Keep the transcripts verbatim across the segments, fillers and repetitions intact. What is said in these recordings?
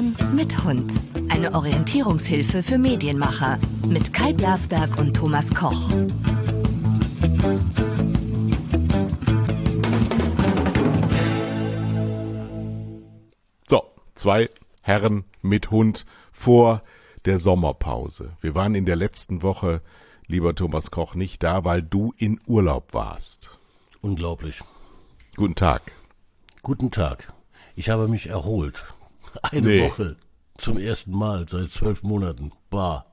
Herren mit Hund. Eine Orientierungshilfe für Medienmacher mit Kai Blasberg und Thomas Koch. So, zwei Herren mit Hund vor der Sommerpause. Wir waren in der letzten Woche, lieber Thomas Koch, nicht da, weil du in Urlaub warst. Unglaublich. Guten Tag. Guten Tag. Ich habe mich erholt. Eine Nee. Woche zum ersten Mal seit zwölf Monaten. Bah.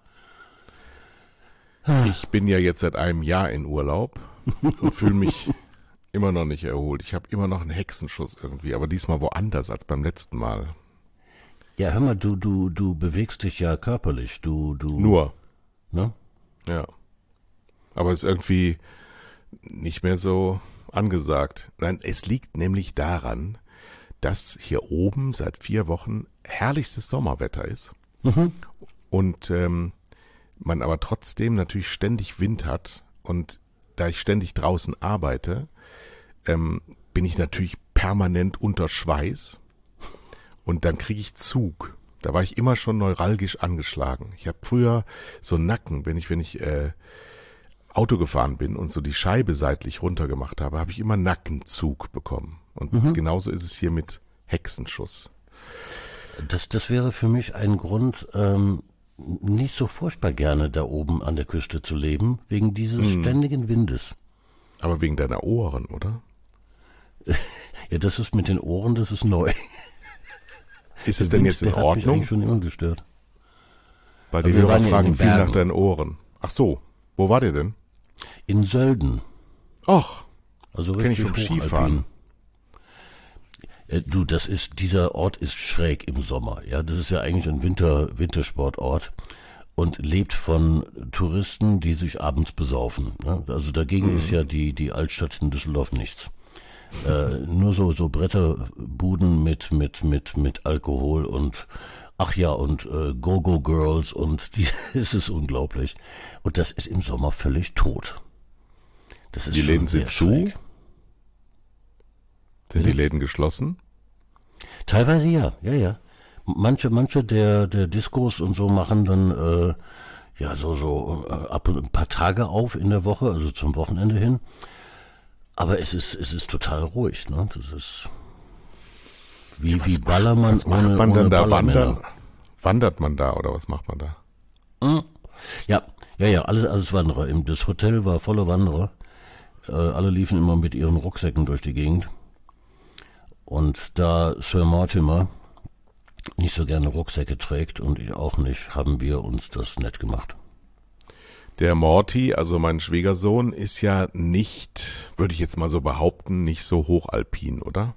Ich bin ja jetzt seit einem Jahr in Urlaub und fühle mich immer noch nicht erholt. Ich habe immer noch einen Hexenschuss irgendwie, aber diesmal woanders als beim letzten Mal. Ja, hör mal, du, du, du bewegst dich ja körperlich. Du, du. Nur, Ne? ja. Aber es ist irgendwie nicht mehr so angesagt. Nein, es liegt nämlich daran, dass hier oben seit vier Wochen herrlichstes Sommerwetter ist Mhm. und ähm, man aber trotzdem natürlich ständig Wind hat, und da ich ständig draußen arbeite, ähm, bin ich natürlich permanent unter Schweiß und dann kriege ich Zug. Da war ich immer schon neuralgisch angeschlagen. Ich habe früher so einen Nacken, wenn ich, wenn ich äh, Auto gefahren bin und so die Scheibe seitlich runter gemacht habe, habe ich immer Nackenzug bekommen. Und Mhm. genauso ist es hier mit Hexenschuss. Das, das wäre für mich ein Grund, ähm, nicht so furchtbar gerne da oben an der Küste zu leben, wegen dieses Mhm. ständigen Windes. Aber wegen deiner Ohren, oder? Ja, das ist mit den Ohren, das ist neu. Ist es Der denn Wind, jetzt in der hat mich Ordnung? eigentlich schon immer gestört. Weil die Aber wir Hörer waren ja in fragen den viel nach Bergen. deinen Ohren. Ach so, wo war der denn? In Sölden. Och, Also Kenn ich richtig vom hochalpin. Skifahren. Äh, Du, das ist, dieser Ort ist schräg im Sommer, ja. Das ist ja eigentlich ein Winter, Wintersportort und lebt von Touristen, die sich abends besaufen. Ne? Also dagegen ist ja die, die Altstadt in Düsseldorf nichts. Äh, nur so, so Bretterbuden mit, mit, mit, mit Alkohol und, ach ja, und äh, Go-Go-Girls und die, es ist unglaublich. Und das ist im Sommer völlig tot. Das ist Die schon Läden sehr sind zu? schräg. Sind die Läden geschlossen? Teilweise ja, ja, ja. Manche, manche der, der Diskos und so machen dann äh, ja so so äh, ab und ein paar Tage auf in der Woche, also zum Wochenende hin. Aber es ist es ist total ruhig, ne? Das ist wie Was wie macht- Ballermann Was macht ohne, man ohne dann da? Ballermänner. Wandern? Wandert man da oder was macht man da? Hm? Ja, ja, ja, alles alles Wanderer. Im- Das Hotel war voller Wanderer. Äh, alle liefen immer mit ihren Rucksäcken durch die Gegend. Und da Sir Mortimer nicht so gerne Rucksäcke trägt und ich auch nicht, haben wir uns das nett gemacht. Der Morty, also mein Schwiegersohn, ist ja nicht, würde ich jetzt mal so behaupten, nicht so hochalpin, oder?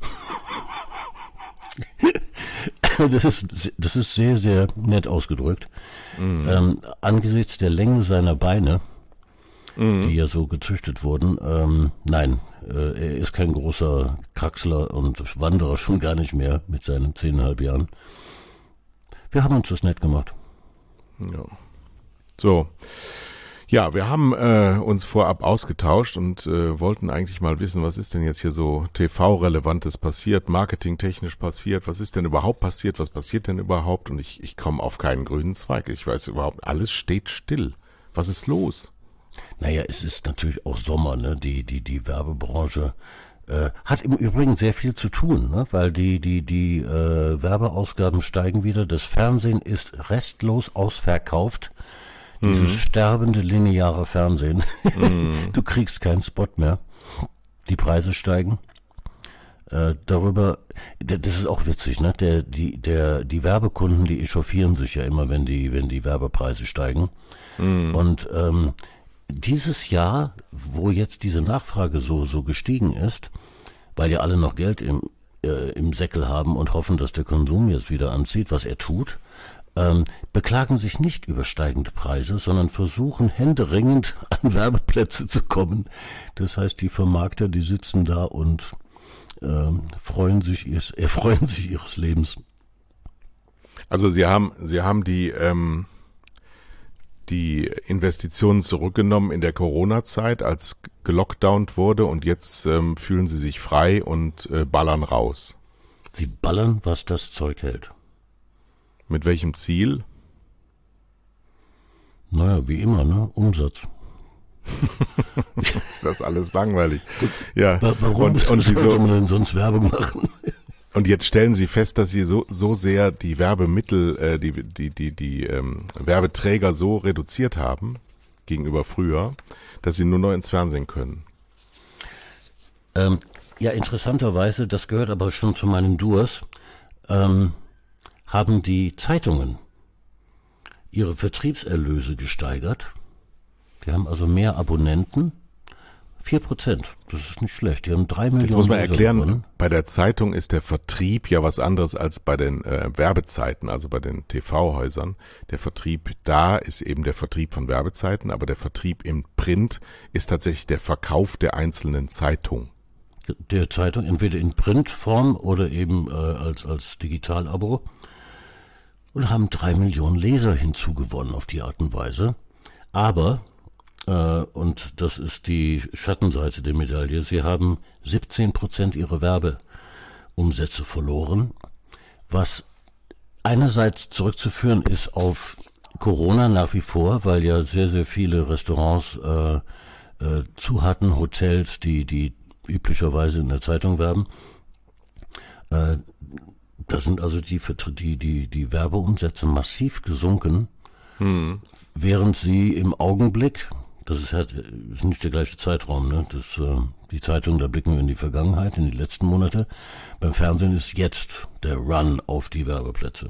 Das ist, das ist sehr, sehr nett ausgedrückt. Ähm, angesichts der Länge seiner Beine, die ja so gezüchtet wurden, ähm, nein, äh, er ist kein großer Kraxler und Wanderer schon gar nicht mehr mit seinen zehneinhalb Jahren. Wir haben uns das nett gemacht. Ja. So. Ja, wir haben äh, uns vorab ausgetauscht und äh, wollten eigentlich mal wissen, was ist denn jetzt hier so T V-Relevantes passiert, marketingtechnisch passiert, was ist denn überhaupt passiert, was passiert denn überhaupt? Und ich, ich komme auf keinen grünen Zweig. Ich weiß überhaupt, alles steht still. Was ist los? Naja, es ist natürlich auch Sommer, ne? Die, die, die Werbebranche äh, hat im Übrigen sehr viel zu tun, ne? Weil die, die, die äh, Werbeausgaben steigen wieder. Das Fernsehen ist restlos ausverkauft. Dieses sterbende lineare Fernsehen. Du kriegst keinen Spot mehr. Die Preise steigen. Äh, darüber, d- das ist auch witzig, ne? Der, die, der, die Werbekunden, die echauffieren sich ja immer, wenn die, wenn die Werbepreise steigen. Und ähm, dieses Jahr, wo jetzt diese Nachfrage so, so gestiegen ist, weil ja alle noch Geld im, äh, im Säckel haben und hoffen, dass der Konsum jetzt wieder anzieht, was er tut, ähm, beklagen sich nicht über steigende Preise, sondern versuchen händeringend an Werbeplätze zu kommen. Das heißt, die Vermarkter, die sitzen da und ähm, freuen sich ihres, erfreuen sich ihres Lebens. Also Sie haben, Sie haben die, ähm, die Investitionen zurückgenommen in der Corona-Zeit, als gelockdownt wurde, und jetzt ähm, fühlen Sie sich frei und äh, ballern raus. Sie ballern, was das Zeug hält. Mit welchem Ziel? Naja, wie immer, ne? Umsatz. Ist das alles langweilig? Ja. Warum und, und sollte wieso? man denn sonst Werbung machen? Und jetzt stellen Sie fest, dass Sie so so sehr die Werbemittel, äh, die die die die ähm, Werbeträger so reduziert haben gegenüber früher, dass Sie nur noch ins Fernsehen können. Ähm, ja, interessanterweise, das gehört aber schon zu meinen Durs, ähm, haben die Zeitungen ihre Vertriebserlöse gesteigert. Die haben also mehr Abonnenten. Vier Prozent, das ist nicht schlecht. Die haben drei Millionen. Jetzt muss man Leser erklären, gewonnen. bei der Zeitung ist der Vertrieb ja was anderes als bei den äh, Werbezeiten, also bei den T V-Häusern. Der Vertrieb da ist eben der Vertrieb von Werbezeiten, aber der Vertrieb im Print ist tatsächlich der Verkauf der einzelnen Zeitung. Der Zeitung, entweder in Printform oder eben äh, als, als Digitalabo. Und haben drei Millionen Leser hinzugewonnen auf die Art und Weise. Aber, äh, und das ist die Schattenseite der Medaille, sie haben siebzehn Prozent ihrer Werbeumsätze verloren, was einerseits zurückzuführen ist auf Corona nach wie vor, weil ja sehr, sehr viele Restaurants äh, äh, zu hatten, Hotels, die, die üblicherweise in der Zeitung werben. Äh, da sind also die, die, die, die Werbeumsätze massiv gesunken, hm. während sie im Augenblick, das ist halt ist nicht der gleiche Zeitraum, ne? Das, äh, die Zeitung, da blicken wir in die Vergangenheit, in die letzten Monate. Beim Fernsehen ist jetzt der Run auf die Werbeplätze.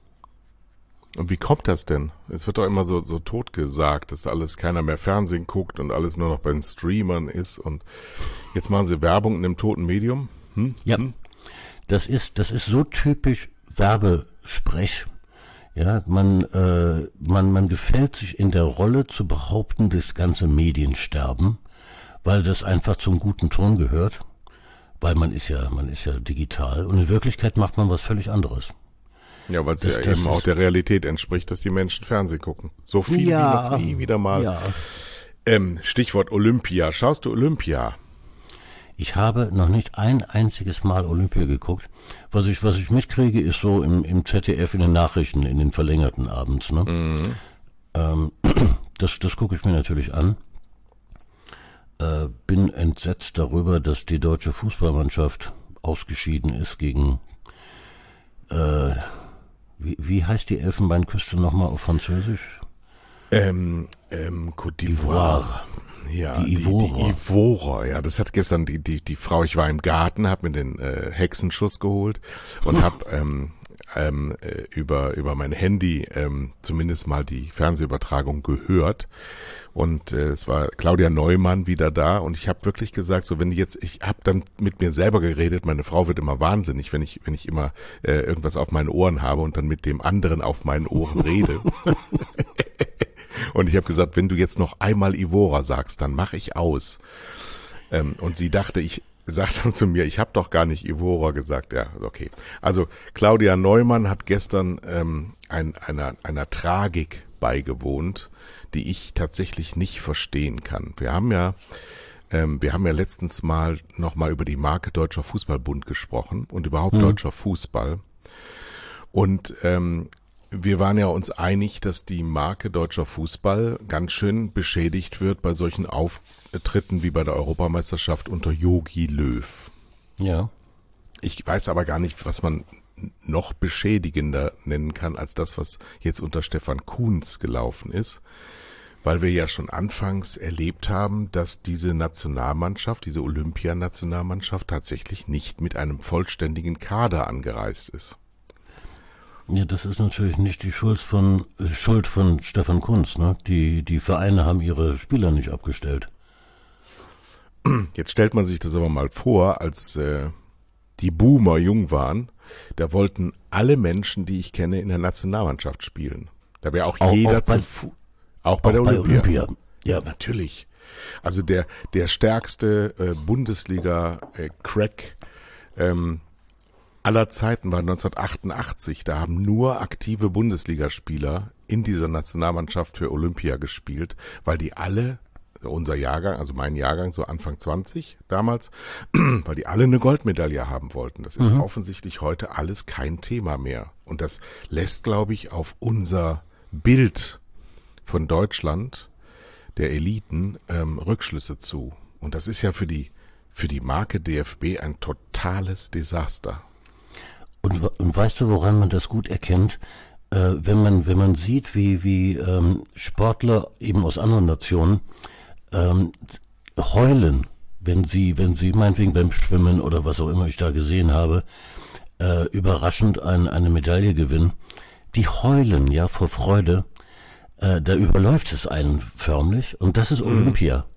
Und wie kommt das denn? Es wird doch immer so, so tot gesagt, dass alles keiner mehr Fernsehen guckt und alles nur noch bei den Streamern ist. Und jetzt machen sie Werbung in einem toten Medium? Hm? Ja, Hm? das ist, das ist so typisch Werbesprech. Ja, man, äh, man, man gefällt sich in der Rolle zu behaupten, das ganze Mediensterben, weil das einfach zum guten Ton gehört. Weil man ist ja, man ist ja digital und in Wirklichkeit macht man was völlig anderes. Ja, weil es Das- ja das eben auch ist- der Realität entspricht, dass die Menschen Fernsehen gucken. So viel Ja. wie noch nie wieder mal. Ja. Ähm, Stichwort Olympia. Schaust du Olympia? Ich habe noch nicht ein einziges Mal Olympia geguckt. Was ich, was ich mitkriege, ist so im, im Z D F in den Nachrichten, in den verlängerten abends. Ne? Mhm. Ähm, das das gucke ich mir natürlich an. Äh, bin entsetzt darüber, dass die deutsche Fußballmannschaft ausgeschieden ist gegen, äh, wie, wie heißt die Elfenbeinküste nochmal auf Französisch? Ähm, ähm, Côte d'Ivoire. Ja, Die die, die Ivorer. Ivorer. Ja, das hat gestern die, die, die Frau, ich war im Garten, hab mir den äh, Hexenschuss geholt und hab ähm, ähm, äh, über, über mein Handy ähm, zumindest mal die Fernsehübertragung gehört. Und äh, es war Claudia Neumann wieder da und ich habe wirklich gesagt, so wenn die jetzt, ich habe dann mit mir selber geredet, meine Frau wird immer wahnsinnig, wenn ich wenn ich immer äh, irgendwas auf meinen Ohren habe und dann mit dem anderen auf meinen Ohren rede. Und ich habe gesagt, wenn du jetzt noch einmal Ivora sagst, dann mache ich aus. Ähm, und sie dachte, ich sagt dann zu mir, ich habe doch gar nicht Ivora gesagt. Ja, okay. Also Claudia Neumann hat gestern ähm, ein, einer, einer Tragik beigewohnt, die ich tatsächlich nicht verstehen kann. Wir haben ja, ähm, wir haben ja letztens mal nochmal über die Marke Deutscher Fußballbund gesprochen und überhaupt Mhm. deutscher Fußball. Und ähm, wir waren ja uns einig, dass die Marke Deutscher Fußball ganz schön beschädigt wird bei solchen Auftritten wie bei der Europameisterschaft unter Jogi Löw. Ja. Ich weiß aber gar nicht, was man noch beschädigender nennen kann als das, was jetzt unter Stefan Kuhns gelaufen ist, weil wir ja schon anfangs erlebt haben, dass diese Nationalmannschaft, diese Olympianationalmannschaft tatsächlich nicht mit einem vollständigen Kader angereist ist. Ja, das ist natürlich nicht die Schuld von äh, Schuld von Stefan Kuntz, ne? Die die Vereine haben ihre Spieler nicht abgestellt. Jetzt stellt man sich das aber mal vor, als äh, die Boomer jung waren, da wollten alle Menschen, die ich kenne, in der Nationalmannschaft spielen. Da wäre auch, Auch- jeder auch bei- zu Fu- auch bei Auch der bei Olympia. Olympia. Ja, Natürlich. Also der der stärkste äh, Bundesliga äh, Crack ähm, aller Zeiten war neunzehnhundertachtundachtzig. Da haben nur aktive Bundesligaspieler in dieser Nationalmannschaft für Olympia gespielt, weil die alle unser Jahrgang, also mein Jahrgang, so Anfang zwanzig damals, weil die alle eine Goldmedaille haben wollten. Das ist mhm. offensichtlich heute alles kein Thema mehr. Und das lässt, glaube ich, auf unser Bild von Deutschland, der Eliten, ähm, Rückschlüsse zu. Und das ist ja für die, für die Marke D F B ein totales Desaster. Und, und weißt du, woran man das gut erkennt? Äh, wenn man, wenn man sieht, wie, wie ähm, Sportler eben aus anderen Nationen ähm, heulen, wenn sie, wenn sie meinetwegen beim Schwimmen oder was auch immer ich da gesehen habe, äh, überraschend ein, eine Medaille gewinnen, die heulen ja vor Freude, äh, da überläuft es einen förmlich und das ist Olympia.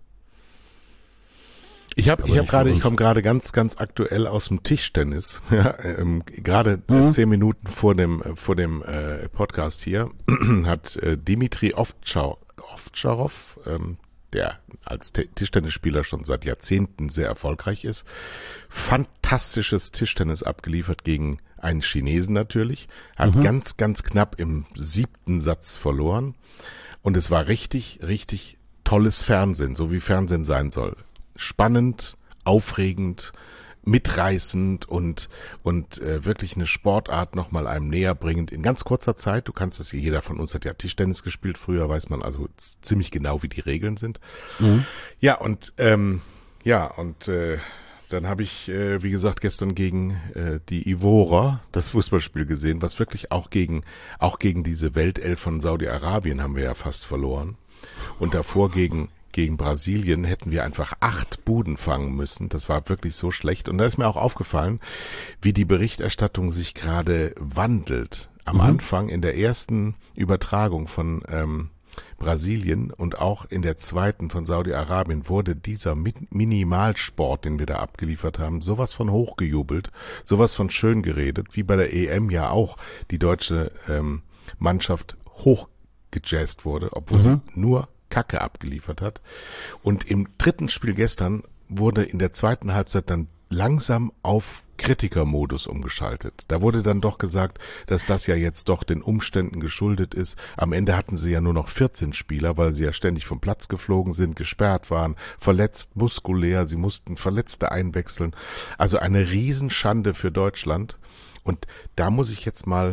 Ich habe, ich habe gerade, ich komme gerade ganz, ganz aktuell aus dem Tischtennis. Ja, ähm, gerade mhm. zehn Minuten vor dem, vor dem äh, Podcast hier hat äh, Dimitri Ovtcharov, Ovtcharov, ähm, der als T- Tischtennisspieler schon seit Jahrzehnten sehr erfolgreich ist, fantastisches Tischtennis abgeliefert gegen einen Chinesen natürlich, hat mhm. ganz, ganz knapp im siebten Satz verloren und es war richtig, richtig tolles Fernsehen, so wie Fernsehen sein soll. Spannend, aufregend, mitreißend und und äh, wirklich eine Sportart nochmal einem näher bringend in ganz kurzer Zeit. Du kannst das hier, jeder von uns hat ja Tischtennis gespielt, früher weiß man also ziemlich genau, wie die Regeln sind. Mhm. Ja, und ähm, ja, und äh, dann habe ich, äh, wie gesagt, gestern gegen äh, die Ivorer das Fußballspiel gesehen, was wirklich auch gegen auch gegen diese Weltelf von Saudi-Arabien haben wir ja fast verloren. Und davor gegen Gegen Brasilien hätten wir einfach acht Buden fangen müssen. Das war wirklich so schlecht. Und da ist mir auch aufgefallen, wie die Berichterstattung sich gerade wandelt. Am mhm. Anfang in der ersten Übertragung von ähm, Brasilien und auch in der zweiten von Saudi-Arabien wurde dieser Min- Minimalsport, den wir da abgeliefert haben, sowas von hochgejubelt, sowas von schön geredet, wie bei der E M ja auch die deutsche ähm, Mannschaft hochgejazzt wurde, obwohl mhm. sie nur Kacke abgeliefert hat. Und im dritten Spiel gestern wurde in der zweiten Halbzeit dann langsam auf Kritikermodus umgeschaltet. Da wurde dann doch gesagt, dass das ja jetzt doch den Umständen geschuldet ist. Am Ende hatten sie ja nur noch vierzehn Spieler, weil sie ja ständig vom Platz geflogen sind, gesperrt waren, verletzt, muskulär, sie mussten Verletzte einwechseln. Also eine Riesenschande für Deutschland. Und da muss ich jetzt mal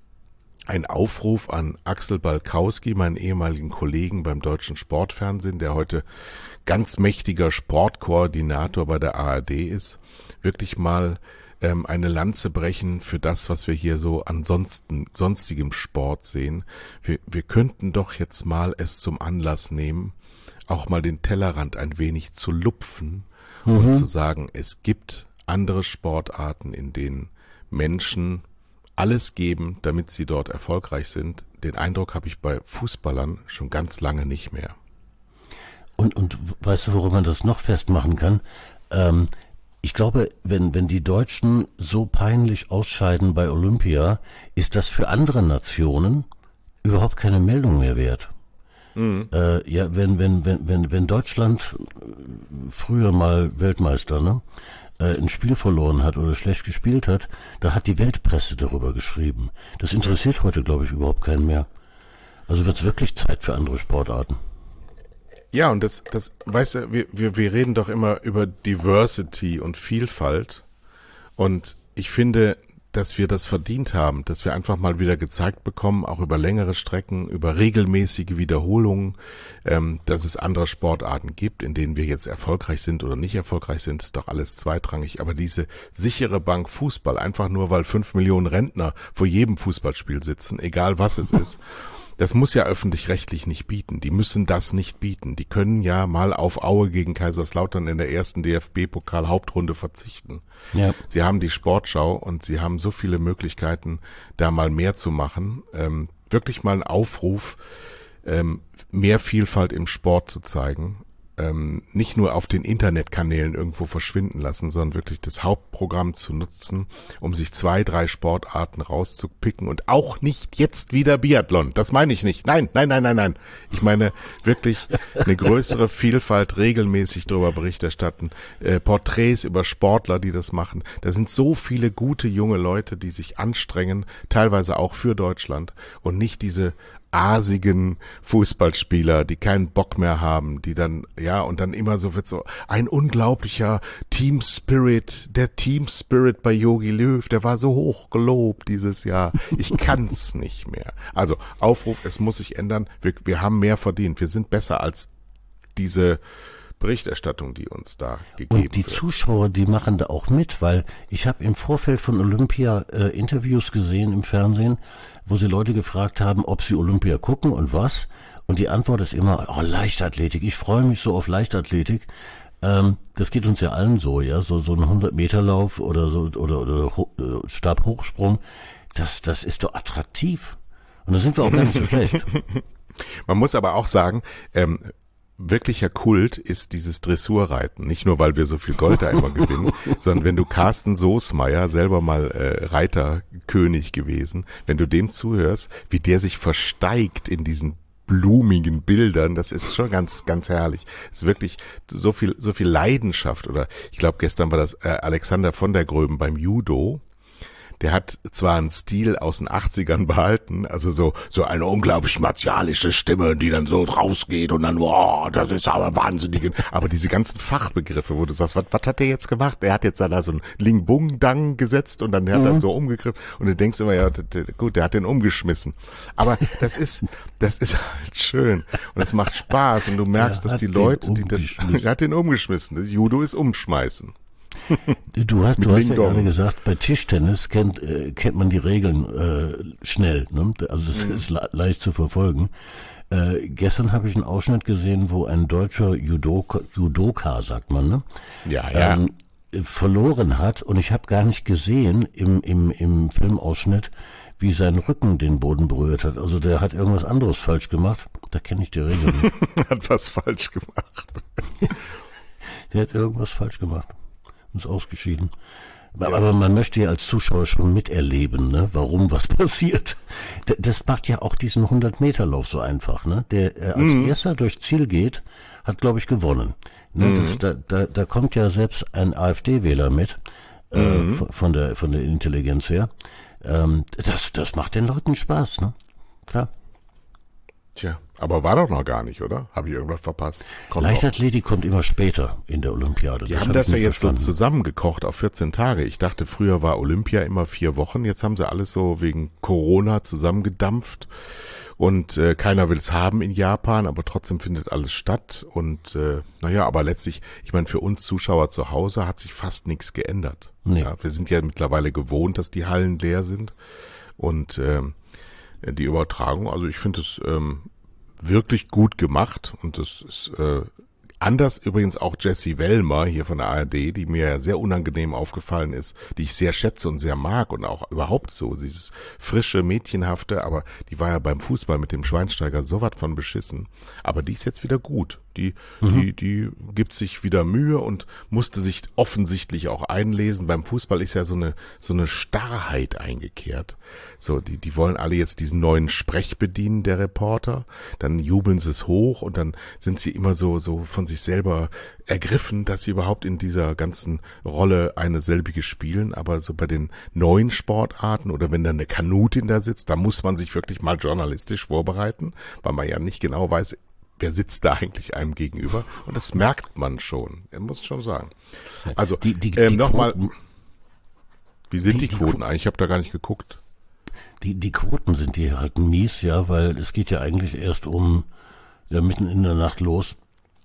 ein Aufruf an Axel Balkowski, meinen ehemaligen Kollegen beim Deutschen Sportfernsehen, der heute ganz mächtiger Sportkoordinator bei der A R D ist, wirklich mal ähm, eine Lanze brechen für das, was wir hier so ansonsten sonstigem Sport sehen. Wir, wir könnten doch jetzt mal es zum Anlass nehmen, auch mal den Tellerrand ein wenig zu lupfen mhm. und zu sagen, es gibt andere Sportarten, in denen Menschen alles geben, damit sie dort erfolgreich sind. Den Eindruck habe ich bei Fußballern schon ganz lange nicht mehr. Und, und weißt du, woran man das noch festmachen kann? Ähm, ich glaube, wenn, wenn die Deutschen so peinlich ausscheiden bei Olympia, ist das für andere Nationen überhaupt keine Meldung mehr wert. Mhm. Äh, ja, wenn, wenn, wenn, wenn, wenn Deutschland früher mal Weltmeister, ne? ein Spiel verloren hat oder schlecht gespielt hat, da hat die Weltpresse darüber geschrieben. Das interessiert heute, glaube ich, überhaupt keinen mehr. Also wird es wirklich Zeit für andere Sportarten. Ja, und das, das, weißt du, wir, wir, wir reden doch immer über Diversity und Vielfalt. Und ich finde, dass wir das verdient haben, dass wir einfach mal wieder gezeigt bekommen, auch über längere Strecken, über regelmäßige Wiederholungen, ähm, dass es andere Sportarten gibt, in denen wir jetzt erfolgreich sind oder nicht erfolgreich sind, ist doch alles zweitrangig. Aber diese sichere Bank Fußball, einfach nur weil fünf Millionen Rentner vor jedem Fußballspiel sitzen, egal was es ist, das muss ja öffentlich-rechtlich nicht bieten. Die müssen das nicht bieten. Die können ja mal auf Aue gegen Kaiserslautern in der ersten D F B-Pokal-Hauptrunde verzichten. Ja. Sie haben die Sportschau und sie haben so viele Möglichkeiten, da mal mehr zu machen. Ähm, wirklich mal ein Aufruf, ähm, mehr Vielfalt im Sport zu zeigen. Ähm, nicht nur auf den Internetkanälen irgendwo verschwinden lassen, sondern wirklich das Hauptprogramm zu nutzen, um sich zwei, drei Sportarten rauszupicken und auch nicht jetzt wieder Biathlon. Das meine ich nicht. Nein, nein, nein, nein, nein. Ich meine wirklich eine größere Vielfalt, regelmäßig darüber Bericht erstatten, äh, Porträts über Sportler, die das machen. Da sind so viele gute junge Leute, die sich anstrengen, teilweise auch für Deutschland und nicht diese asigen Fußballspieler, die keinen Bock mehr haben, die dann, ja, und dann immer so wird so ein unglaublicher Team Spirit, der Team Spirit bei Jogi Löw, der war so hoch gelobt dieses Jahr. Ich kann's nicht mehr. Also Aufruf, es muss sich ändern. Wir, wir haben mehr verdient. Wir sind besser als diese Berichterstattung, die uns da gegeben wird. Und die wird. Zuschauer, die machen da auch mit, weil ich habe im Vorfeld von Olympia äh, Interviews gesehen im Fernsehen, wo sie Leute gefragt haben, ob sie Olympia gucken und was. Und die Antwort ist immer, oh, Leichtathletik, ich freue mich so auf Leichtathletik. Ähm, das geht uns ja allen so, ja, so so ein hundert-Meter-Lauf oder so oder oder Ho- äh, Stabhochsprung, das das ist doch attraktiv. Und da sind wir auch gar nicht so schlecht. Man muss aber auch sagen, ähm, wirklicher Kult ist dieses Dressurreiten. Nicht nur, weil wir so viel Gold da immer gewinnen, sondern wenn du Carsten Soßmeier, selber mal äh, Reiterkönig gewesen, wenn du dem zuhörst, wie der sich versteigt in diesen blumigen Bildern, das ist schon ganz, ganz herrlich. Es ist wirklich so viel, so viel Leidenschaft. Oder ich glaube, gestern war das äh, Alexander von der Gröben beim Judo. Der hat zwar einen Stil aus den achtzigern behalten, also so so eine unglaublich martialische Stimme, die dann so rausgeht und dann, wow, das ist aber wahnsinnig. Aber diese ganzen Fachbegriffe, wo du sagst, was, was hat der jetzt gemacht? Der hat jetzt da so ein Ling Bung Dang gesetzt und dann hat mhm. er so umgegriffen und du denkst immer, ja, der, gut, der hat den umgeschmissen. Aber das ist, das ist halt schön und es macht Spaß und du merkst, dass die Leute, die das, er hat den umgeschmissen. Das Judo ist umschmeißen. Du hast, du hast ja gerade gesagt, bei Tischtennis kennt, äh, kennt man die Regeln äh, schnell. Ne? Also das mhm. ist le- leicht zu verfolgen. Äh, gestern habe ich einen Ausschnitt gesehen, wo ein deutscher Judoka, Judoka sagt man, ne? Ja, ja. Ähm, verloren hat und ich habe gar nicht gesehen im, im, im Filmausschnitt, wie sein Rücken den Boden berührt hat. Also der hat irgendwas anderes falsch gemacht. Da kenne ich die Regeln nicht. Hat was falsch gemacht. Der hat irgendwas falsch gemacht. Ist ausgeschieden. Ja. Aber man möchte ja als Zuschauer schon miterleben, ne, warum was passiert. D- das macht ja auch diesen hundert-Meter-Lauf so einfach. Ne? Der äh, als mhm. erster durchs Ziel geht, hat, glaube ich, gewonnen. Ne, mhm. das, da, da, da kommt ja selbst ein AfD-Wähler mit, äh, mhm. von, von, der, von der Intelligenz her. Ähm, das, das macht den Leuten Spaß, ne? Klar. Tja, aber war doch noch gar nicht, oder? Habe ich irgendwas verpasst? Kommt Leichtathletik kommt immer später in der Olympiade. Die das haben hab das ja jetzt verstanden. so zusammengekocht auf vierzehn Tage. Ich dachte, früher war Olympia immer vier Wochen. Jetzt haben sie alles so wegen Corona zusammengedampft. Und äh, keiner will es haben in Japan, aber trotzdem findet alles statt. Und äh, naja, aber letztlich, ich meine, für uns Zuschauer zu Hause hat sich fast nichts geändert. Nee. Ja, wir sind ja mittlerweile gewohnt, dass die Hallen leer sind. Und ähm, die Übertragung, also ich finde es ähm, wirklich gut gemacht und das ist äh, anders übrigens auch Jessie Wellmer hier von der A R D, die mir ja sehr unangenehm aufgefallen ist, die ich sehr schätze und sehr mag und auch überhaupt so, dieses frische, mädchenhafte, aber die war ja beim Fußball mit dem Schweinsteiger so was von beschissen. Aber die ist jetzt wieder gut. Die, mhm. die, die gibt sich wieder Mühe und musste sich offensichtlich auch einlesen. Beim Fußball ist ja so eine, so eine Starrheit eingekehrt. So, die, die wollen alle jetzt diesen neuen Sprech bedienen, der Reporter. Dann jubeln sie es hoch und dann sind sie immer so, so von sich selber ergriffen, dass sie überhaupt in dieser ganzen Rolle eine selbige spielen. Aber so bei den neuen Sportarten oder wenn dann eine Kanutin da sitzt, da muss man sich wirklich mal journalistisch vorbereiten, weil man ja nicht genau weiß, wer sitzt da eigentlich einem gegenüber? Und das merkt man schon. Ich muss schon sagen. Also, die, die, ähm, die nochmal, Quoten, wie sind die, die, die Quoten eigentlich? Ich habe da gar nicht geguckt. Die, die Quoten sind hier halt mies, ja, weil es geht ja eigentlich erst um, ja, mitten in der Nacht los.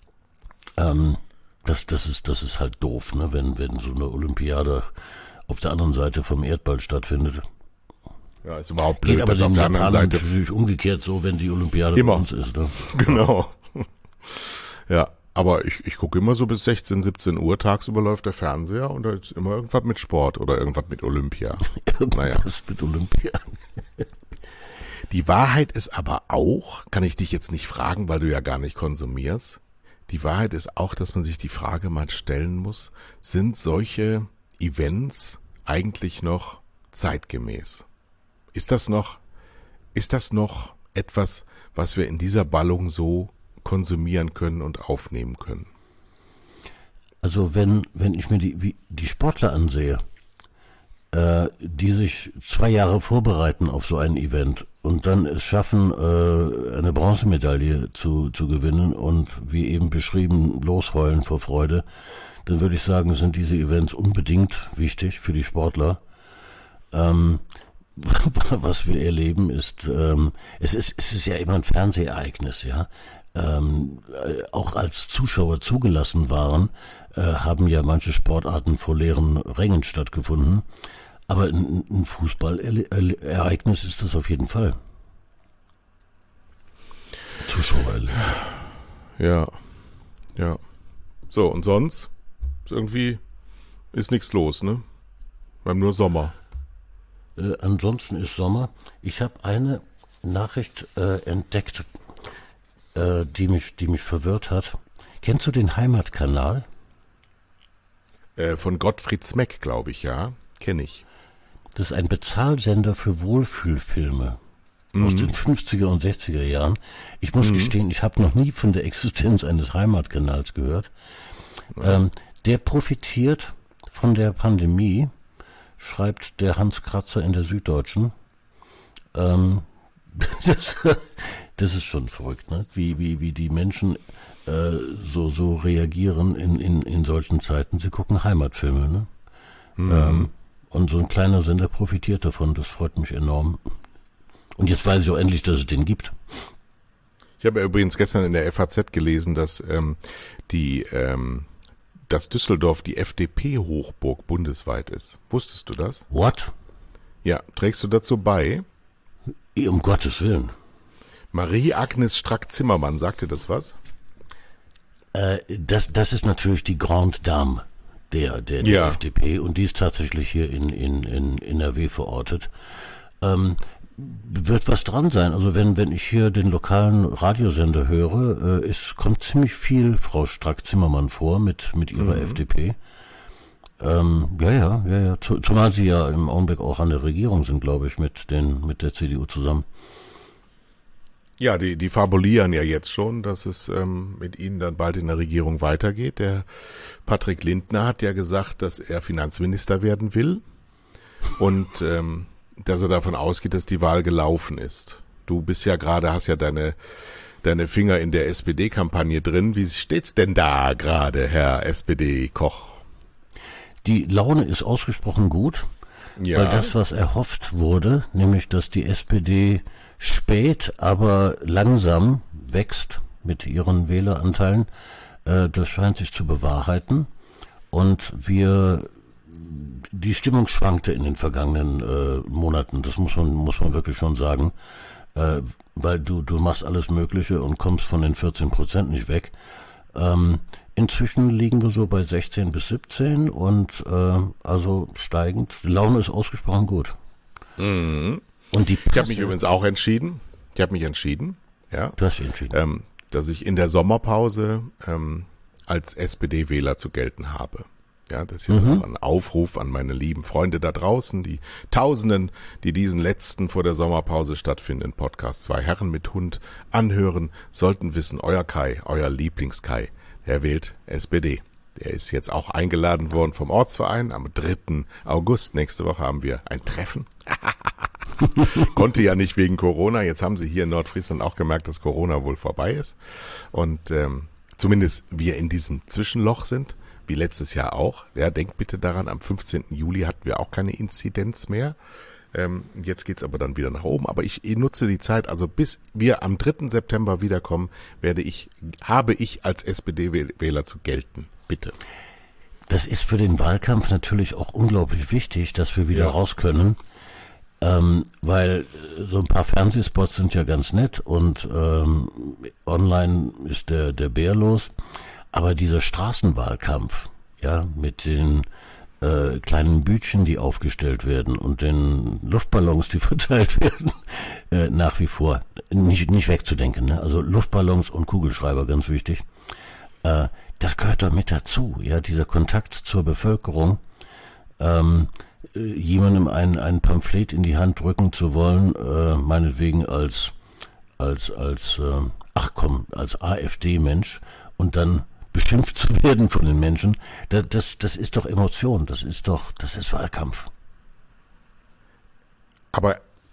Ähm, das, das ist, das ist halt doof, ne, wenn, wenn so eine Olympiade auf der anderen Seite vom Erdball stattfindet. Ja, ist überhaupt blöd, Geht aber dass auf der anderen Seite natürlich umgekehrt so, wenn die Olympiade immer bei uns ist. Ne? Genau. Ja, aber ich, ich gucke immer so bis sechzehn, siebzehn Uhr tagsüber läuft der Fernseher und da ist immer irgendwas mit Sport oder irgendwas mit Olympia. Irgendwas naja. mit Olympia. Die Wahrheit ist aber auch, kann ich dich jetzt nicht fragen, weil du ja gar nicht konsumierst, die Wahrheit ist auch, dass man sich die Frage mal stellen muss, sind solche Events eigentlich noch zeitgemäß? Ist das noch, ist das noch etwas, was wir in dieser Ballung so konsumieren können und aufnehmen können? Also wenn, wenn ich mir die, wie, die Sportler ansehe, äh, die sich zwei Jahre vorbereiten auf so ein Event und dann es schaffen, äh, eine Bronzemedaille zu, zu gewinnen und wie eben beschrieben, losheulen vor Freude, dann würde ich sagen, sind diese Events unbedingt wichtig für die Sportler. Ähm, was wir erleben ist, ähm, es ist, es ist ja immer ein Fernsehereignis, ja. Ähm, äh, auch als Zuschauer zugelassen waren, äh, haben ja manche Sportarten vor leeren Rängen stattgefunden. Aber ein, ein Fußballereignis ist das auf jeden Fall. Zuschauer. Ja, ja. So, und sonst? Irgendwie ist nichts los, ne? Wir haben nur Sommer. Äh, ansonsten ist Sommer. Ich habe eine Nachricht äh, entdeckt, äh, die mich, die mich verwirrt hat. Kennst du den Heimatkanal? Äh, von Gottfried Smeck, glaube ich, ja. Kenne ich. Das ist ein Bezahlsender für Wohlfühlfilme mhm. aus den fünfziger und sechziger Jahren. Ich muss mhm. gestehen, ich habe noch nie von der Existenz eines Heimatkanals gehört. Ja. Ähm, der profitiert von der Pandemie, schreibt der Hans Kratzer in der Süddeutschen. Ähm, das, das ist schon verrückt, ne? Wie, wie, wie die Menschen äh, so, so reagieren in, in, in solchen Zeiten. Sie gucken Heimatfilme, ne? Mhm. Ähm, und so ein kleiner Sender profitiert davon. Das freut mich enorm. Und jetzt weiß ich auch endlich, dass es den gibt. Ich habe ja übrigens gestern in der F A Z gelesen, dass ähm, die ähm, dass Düsseldorf die F D P-Hochburg bundesweit ist. Wusstest du das? What? Ja, trägst du dazu bei? Um Gottes Willen. Marie-Agnes Strack-Zimmermann, sagt dir das was? Äh, das, das ist natürlich die Grande Dame der, der, der ja. F D P und die ist tatsächlich hier in, in, in N R W verortet. Ähm, wird was dran sein. Also wenn, wenn ich hier den lokalen Radiosender höre, äh, es kommt ziemlich viel Frau Strack-Zimmermann vor mit, mit ihrer mhm. F D P. Ähm, ja, ja, ja, ja. Zumal sie ja im Augenblick auch an der Regierung sind, glaube ich, mit den, mit der C D U zusammen. Ja, die, die fabulieren ja jetzt schon, dass es ähm, mit ihnen dann bald in der Regierung weitergeht. Der Patrick Lindner hat ja gesagt, dass er Finanzminister werden will und ähm, dass er davon ausgeht, dass die Wahl gelaufen ist. Du bist ja gerade, hast ja deine deine Finger in der S P D-Kampagne drin. Wie steht's denn da gerade, Herr S P D-Koch? Die Laune ist ausgesprochen gut, ja. Weil das, was erhofft wurde, nämlich, dass die S P D spät, aber langsam wächst mit ihren Wähleranteilen, äh, das scheint sich zu bewahrheiten. Und wir, die Stimmung schwankte in den vergangenen äh, Monaten, das muss man, muss man wirklich schon sagen, äh, weil du, du machst alles Mögliche und kommst von den vierzehn Prozent nicht weg. Ähm, inzwischen liegen wir so bei sechzehn bis siebzehn und äh, also steigend. Die Laune ist ausgesprochen gut. Mhm. Und die Presse, ich habe mich übrigens auch entschieden, ich habe mich entschieden, ja, du hast dich entschieden. Ähm, dass ich in der Sommerpause ähm, als S P D-Wähler zu gelten habe. Ja, das ist jetzt mhm. auch ein Aufruf an meine lieben Freunde da draußen, die Tausenden, die diesen letzten vor der Sommerpause stattfindenden Podcast Zwei Herren mit Hund anhören, sollten wissen, euer Kai, euer Lieblings-Kai, der wählt S P D. Der ist jetzt auch eingeladen worden vom Ortsverein. Am dritten August, nächste Woche, haben wir ein Treffen. Konnte ja nicht wegen Corona. Jetzt haben sie hier in Nordfriesland auch gemerkt, dass Corona wohl vorbei ist. Und ähm, zumindest wir in diesem Zwischenloch sind, wie letztes Jahr auch. Ja, denkt bitte daran, am fünfzehnten Juli hatten wir auch keine Inzidenz mehr. Ähm, jetzt geht's aber dann wieder nach oben. Aber ich, ich nutze die Zeit, also bis wir am dritten September wiederkommen, werde ich, habe ich als S P D-Wähler zu gelten. Bitte. Das ist für den Wahlkampf natürlich auch unglaublich wichtig, dass wir wieder ja. raus können. Ähm, weil so ein paar Fernsehspots sind ja ganz nett und ähm, online ist der, der Bär los. Aber dieser Straßenwahlkampf, ja, mit den äh, kleinen Bütchen, die aufgestellt werden und den Luftballons, die verteilt werden, äh, nach wie vor nicht, nicht wegzudenken. Ne? Also Luftballons und Kugelschreiber, ganz wichtig. Äh, das gehört doch mit dazu, ja, dieser Kontakt zur Bevölkerung. Ähm, jemandem ein, ein Pamphlet in die Hand drücken zu wollen, äh, meinetwegen als, als, als, äh, ach komm, als AfD-Mensch und dann beschimpft zu werden von den Menschen, das, das, das ist doch Emotion, das ist doch, das ist Wahlkampf. Aber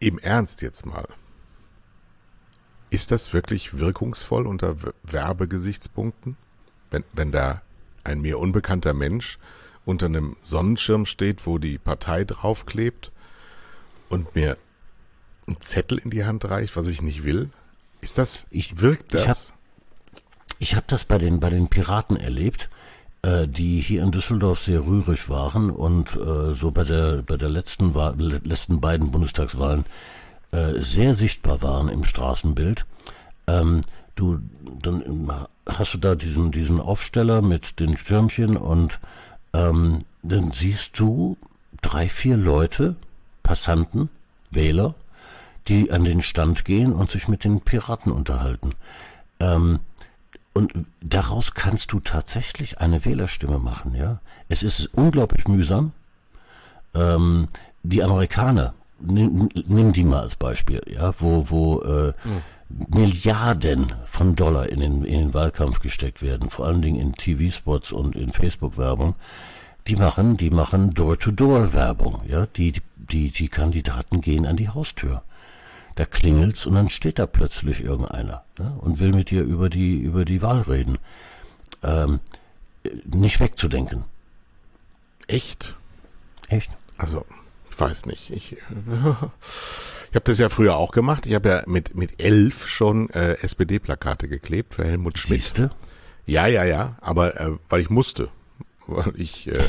im Ernst jetzt mal. Ist das wirklich wirkungsvoll unter Werbegesichtspunkten? Wenn, wenn da ein mir unbekannter Mensch unter einem Sonnenschirm steht, wo die Partei draufklebt und mir einen Zettel in die Hand reicht, was ich nicht will? Ist das, Ich- wirkt ich das? Ich habe das bei den, bei den Piraten erlebt, äh, die hier in Düsseldorf sehr rührig waren und äh, so bei der, bei der letzten, Wahl, le- letzten beiden Bundestagswahlen äh, sehr sichtbar waren im Straßenbild. Ähm, du, dann hast du da diesen, diesen Aufsteller mit den Stürmchen und ähm, dann siehst du drei, vier Leute, Passanten, Wähler, die an den Stand gehen und sich mit den Piraten unterhalten. Ähm, und daraus kannst du tatsächlich eine Wählerstimme machen, ja. Es ist unglaublich mühsam. Ähm, die Amerikaner, nimm, nimm die mal als Beispiel, ja, wo, wo äh, Milliarden von Dollar in den, in den Wahlkampf gesteckt werden, vor allen Dingen in T V-Spots und in Facebook-Werbung. Die machen, die machen Door-to-Door-Werbung, ja. Die, die, die Kandidaten gehen an die Haustür. Da klingelt's und dann steht da plötzlich irgendeiner, ne, und will mit dir über die über die Wahl reden. Ähm, nicht wegzudenken. Echt? Echt? Also, ich weiß nicht. Ich, ich habe das ja früher auch gemacht. Ich habe ja mit mit elf schon äh, S P D-Plakate geklebt für Helmut Schmidt. Siehste? Ja, ja, ja. Aber äh, weil ich musste. Weil ich äh,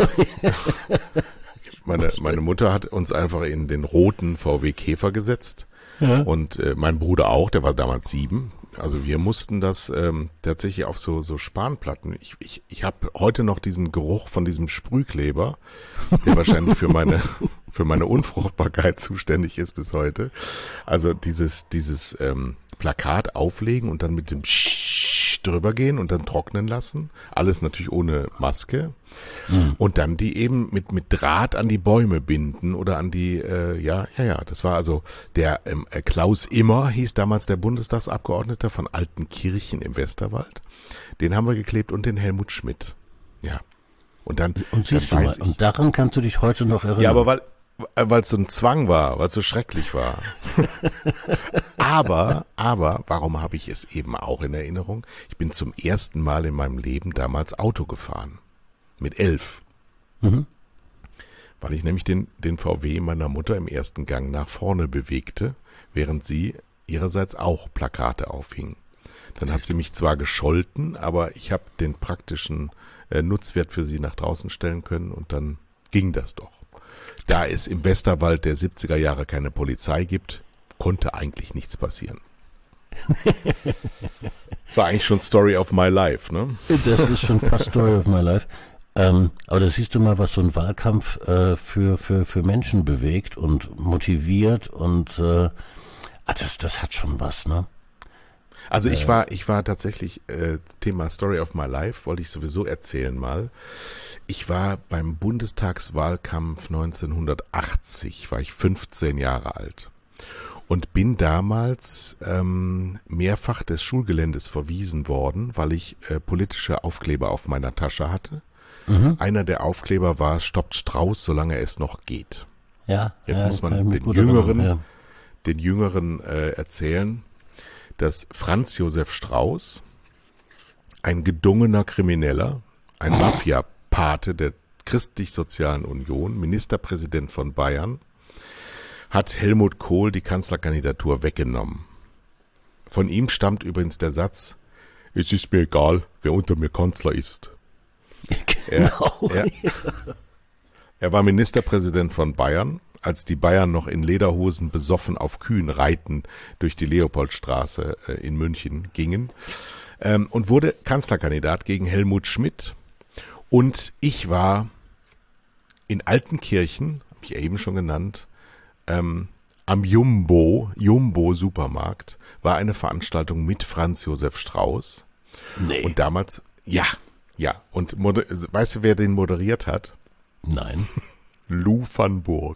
meine meine Mutter hat uns einfach in den roten V W Käfer gesetzt. Ja. Und äh, mein Bruder auch, der war damals sieben. Also wir mussten das ähm, tatsächlich auf so so Spanplatten. Ich ich ich habe heute noch diesen Geruch von diesem Sprühkleber, der wahrscheinlich für meine für meine Unfruchtbarkeit zuständig ist bis heute. Also dieses dieses ähm, Plakat auflegen und dann mit dem Psch drüber gehen und dann trocknen lassen. Alles natürlich ohne Maske. Mhm. Und dann die eben mit mit Draht an die Bäume binden oder an die, äh, ja, ja, ja. Das war also der ähm, äh, Klaus Immer, hieß damals der Bundestagsabgeordneter von Altenkirchen im Westerwald. Den haben wir geklebt und den Helmut Schmidt. Ja. Und dann, Und siehst du dann mal, weiß ich. und daran kannst du dich heute noch erinnern. Ja, aber weil weil es so ein Zwang war, weil es so schrecklich war. aber, aber, warum habe ich es eben auch in Erinnerung? Ich bin zum ersten Mal in meinem Leben damals Auto gefahren. Mit elf. Mhm. Weil ich nämlich den, den V W meiner Mutter im ersten Gang nach vorne bewegte, während sie ihrerseits auch Plakate aufhing. Dann hat sie mich zwar gescholten, aber ich habe den praktischen äh, Nutzwert für sie nach draußen stellen können und dann ging das doch. Da es im Westerwald der siebziger Jahre keine Polizei gibt, konnte eigentlich nichts passieren. Das war eigentlich schon Story of my life, ne? Das ist schon fast Story of my life. Ähm, aber da siehst du mal, was so ein Wahlkampf äh, für, für, für Menschen bewegt und motiviert und äh, ah, das, das hat schon was, ne? Also ich war, ich war tatsächlich, äh, Thema Story of my life, wollte ich sowieso erzählen mal. Ich war beim Bundestagswahlkampf neunzehnhundertachtzig, war ich fünfzehn Jahre alt und bin damals ähm, mehrfach des Schulgeländes verwiesen worden, weil ich äh, politische Aufkleber auf meiner Tasche hatte. Mhm. Einer der Aufkleber war, stoppt Strauß, solange es noch geht. Ja. Jetzt ja, muss man kann ich mich den gut Jüngeren, erinnern, ja. den Jüngeren äh, erzählen, dass Franz Josef Strauß, ein gedungener Krimineller, ein Mafia-Pate der Christlich-Sozialen Union, Ministerpräsident von Bayern, hat Helmut Kohl die Kanzlerkandidatur weggenommen. Von ihm stammt übrigens der Satz, es ist mir egal, wer unter mir Kanzler ist. Genau. Er, er, er war Ministerpräsident von Bayern, als die Bayern noch in Lederhosen besoffen auf Kühen reiten durch die Leopoldstraße äh, in München gingen, ähm, und wurde Kanzlerkandidat gegen Helmut Schmidt. Und ich war in Altenkirchen, habe ich ja eben schon genannt, ähm, am Jumbo, Jumbo Supermarkt, war eine Veranstaltung mit Franz Josef Strauß. Nee. Und damals, ja, ja. Und moder- weißt du, wer den moderiert hat? Nein. Lou van Burg.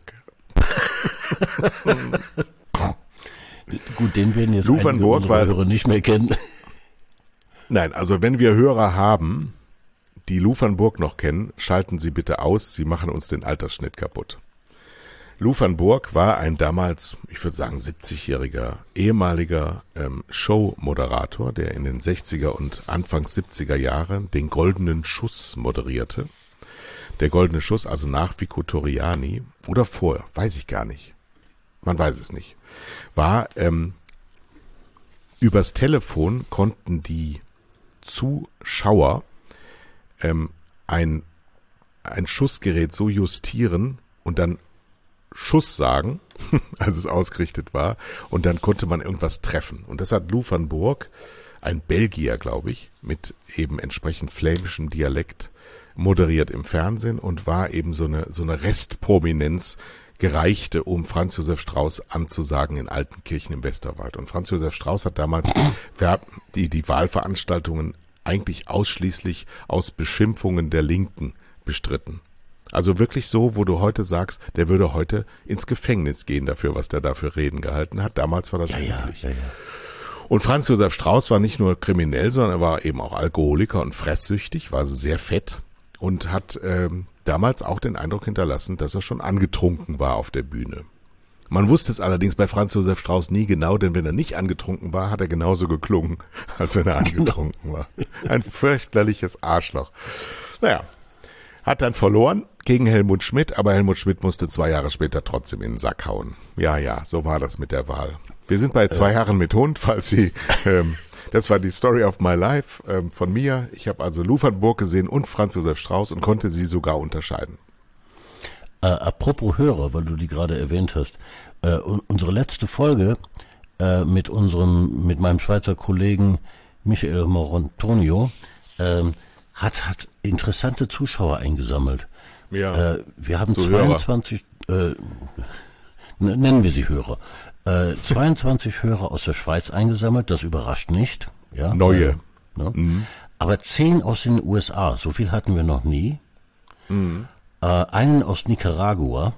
Gut, den werden jetzt Lou van einige Burg unserer war- Hörer nicht mehr kennen. Nein, also wenn wir Hörer haben, die Lou van Burg noch kennen, schalten Sie bitte aus, Sie machen uns den Altersschnitt kaputt. Lou van Burg war ein damals, ich würde sagen, siebzigjähriger ehemaliger ähm, Showmoderator, der in den sechziger und Anfang siebziger Jahren den Goldenen Schuss moderierte. Der Goldene Schuss, also nach Vico Torriani oder vorher, weiß ich gar nicht. Man weiß es nicht. War, ähm, übers Telefon konnten die Zuschauer ähm, ein, ein Schussgerät so justieren und dann Schuss sagen, als es ausgerichtet war, und dann konnte man irgendwas treffen. Und das hat Lou van Burg, ein Belgier, glaube ich, mit eben entsprechend flämischem Dialekt moderiert im Fernsehen und war eben so eine so eine Restprominenz, gereichte, um Franz Josef Strauß anzusagen in Altenkirchen im Westerwald. Und Franz Josef Strauß hat damals die, die Wahlveranstaltungen eigentlich ausschließlich aus Beschimpfungen der Linken bestritten. Also wirklich so, wo du heute sagst, der würde heute ins Gefängnis gehen dafür, was der da für Reden gehalten hat. Damals war das ja, üblich. Ja, ja, ja. Und Franz Josef Strauß war nicht nur kriminell, sondern er war eben auch Alkoholiker und fresssüchtig, war sehr fett und hat ähm, damals auch den Eindruck hinterlassen, dass er schon angetrunken war auf der Bühne. Man wusste es allerdings bei Franz Josef Strauß nie genau, denn wenn er nicht angetrunken war, hat er genauso geklungen, als wenn er angetrunken war. Ein fürchterliches Arschloch. Naja, hat dann verloren gegen Helmut Schmidt, aber Helmut Schmidt musste zwei Jahre später trotzdem in den Sack hauen. Ja, ja, so war das mit der Wahl. Wir sind bei zwei Herren mit Hund, falls Sie, ähm, das war die Story of my life ähm, von mir. Ich habe also Lou van Burg gesehen und Franz Josef Strauß und konnte sie sogar unterscheiden. Äh, apropos Hörer, weil du die gerade erwähnt hast, äh, unsere letzte Folge äh, mit unserem, mit meinem Schweizer Kollegen Michael Morontonio äh, hat, hat interessante Zuschauer eingesammelt. Ja, äh, wir haben so zweiundzwanzig, äh, nennen wir sie Hörer, äh, zweiundzwanzig Hörer aus der Schweiz eingesammelt, das überrascht nicht. Ja, Neue. Äh, ne? Mhm. Aber zehn aus den U S A, so viel hatten wir noch nie. Mhm. Äh, einen aus Nicaragua,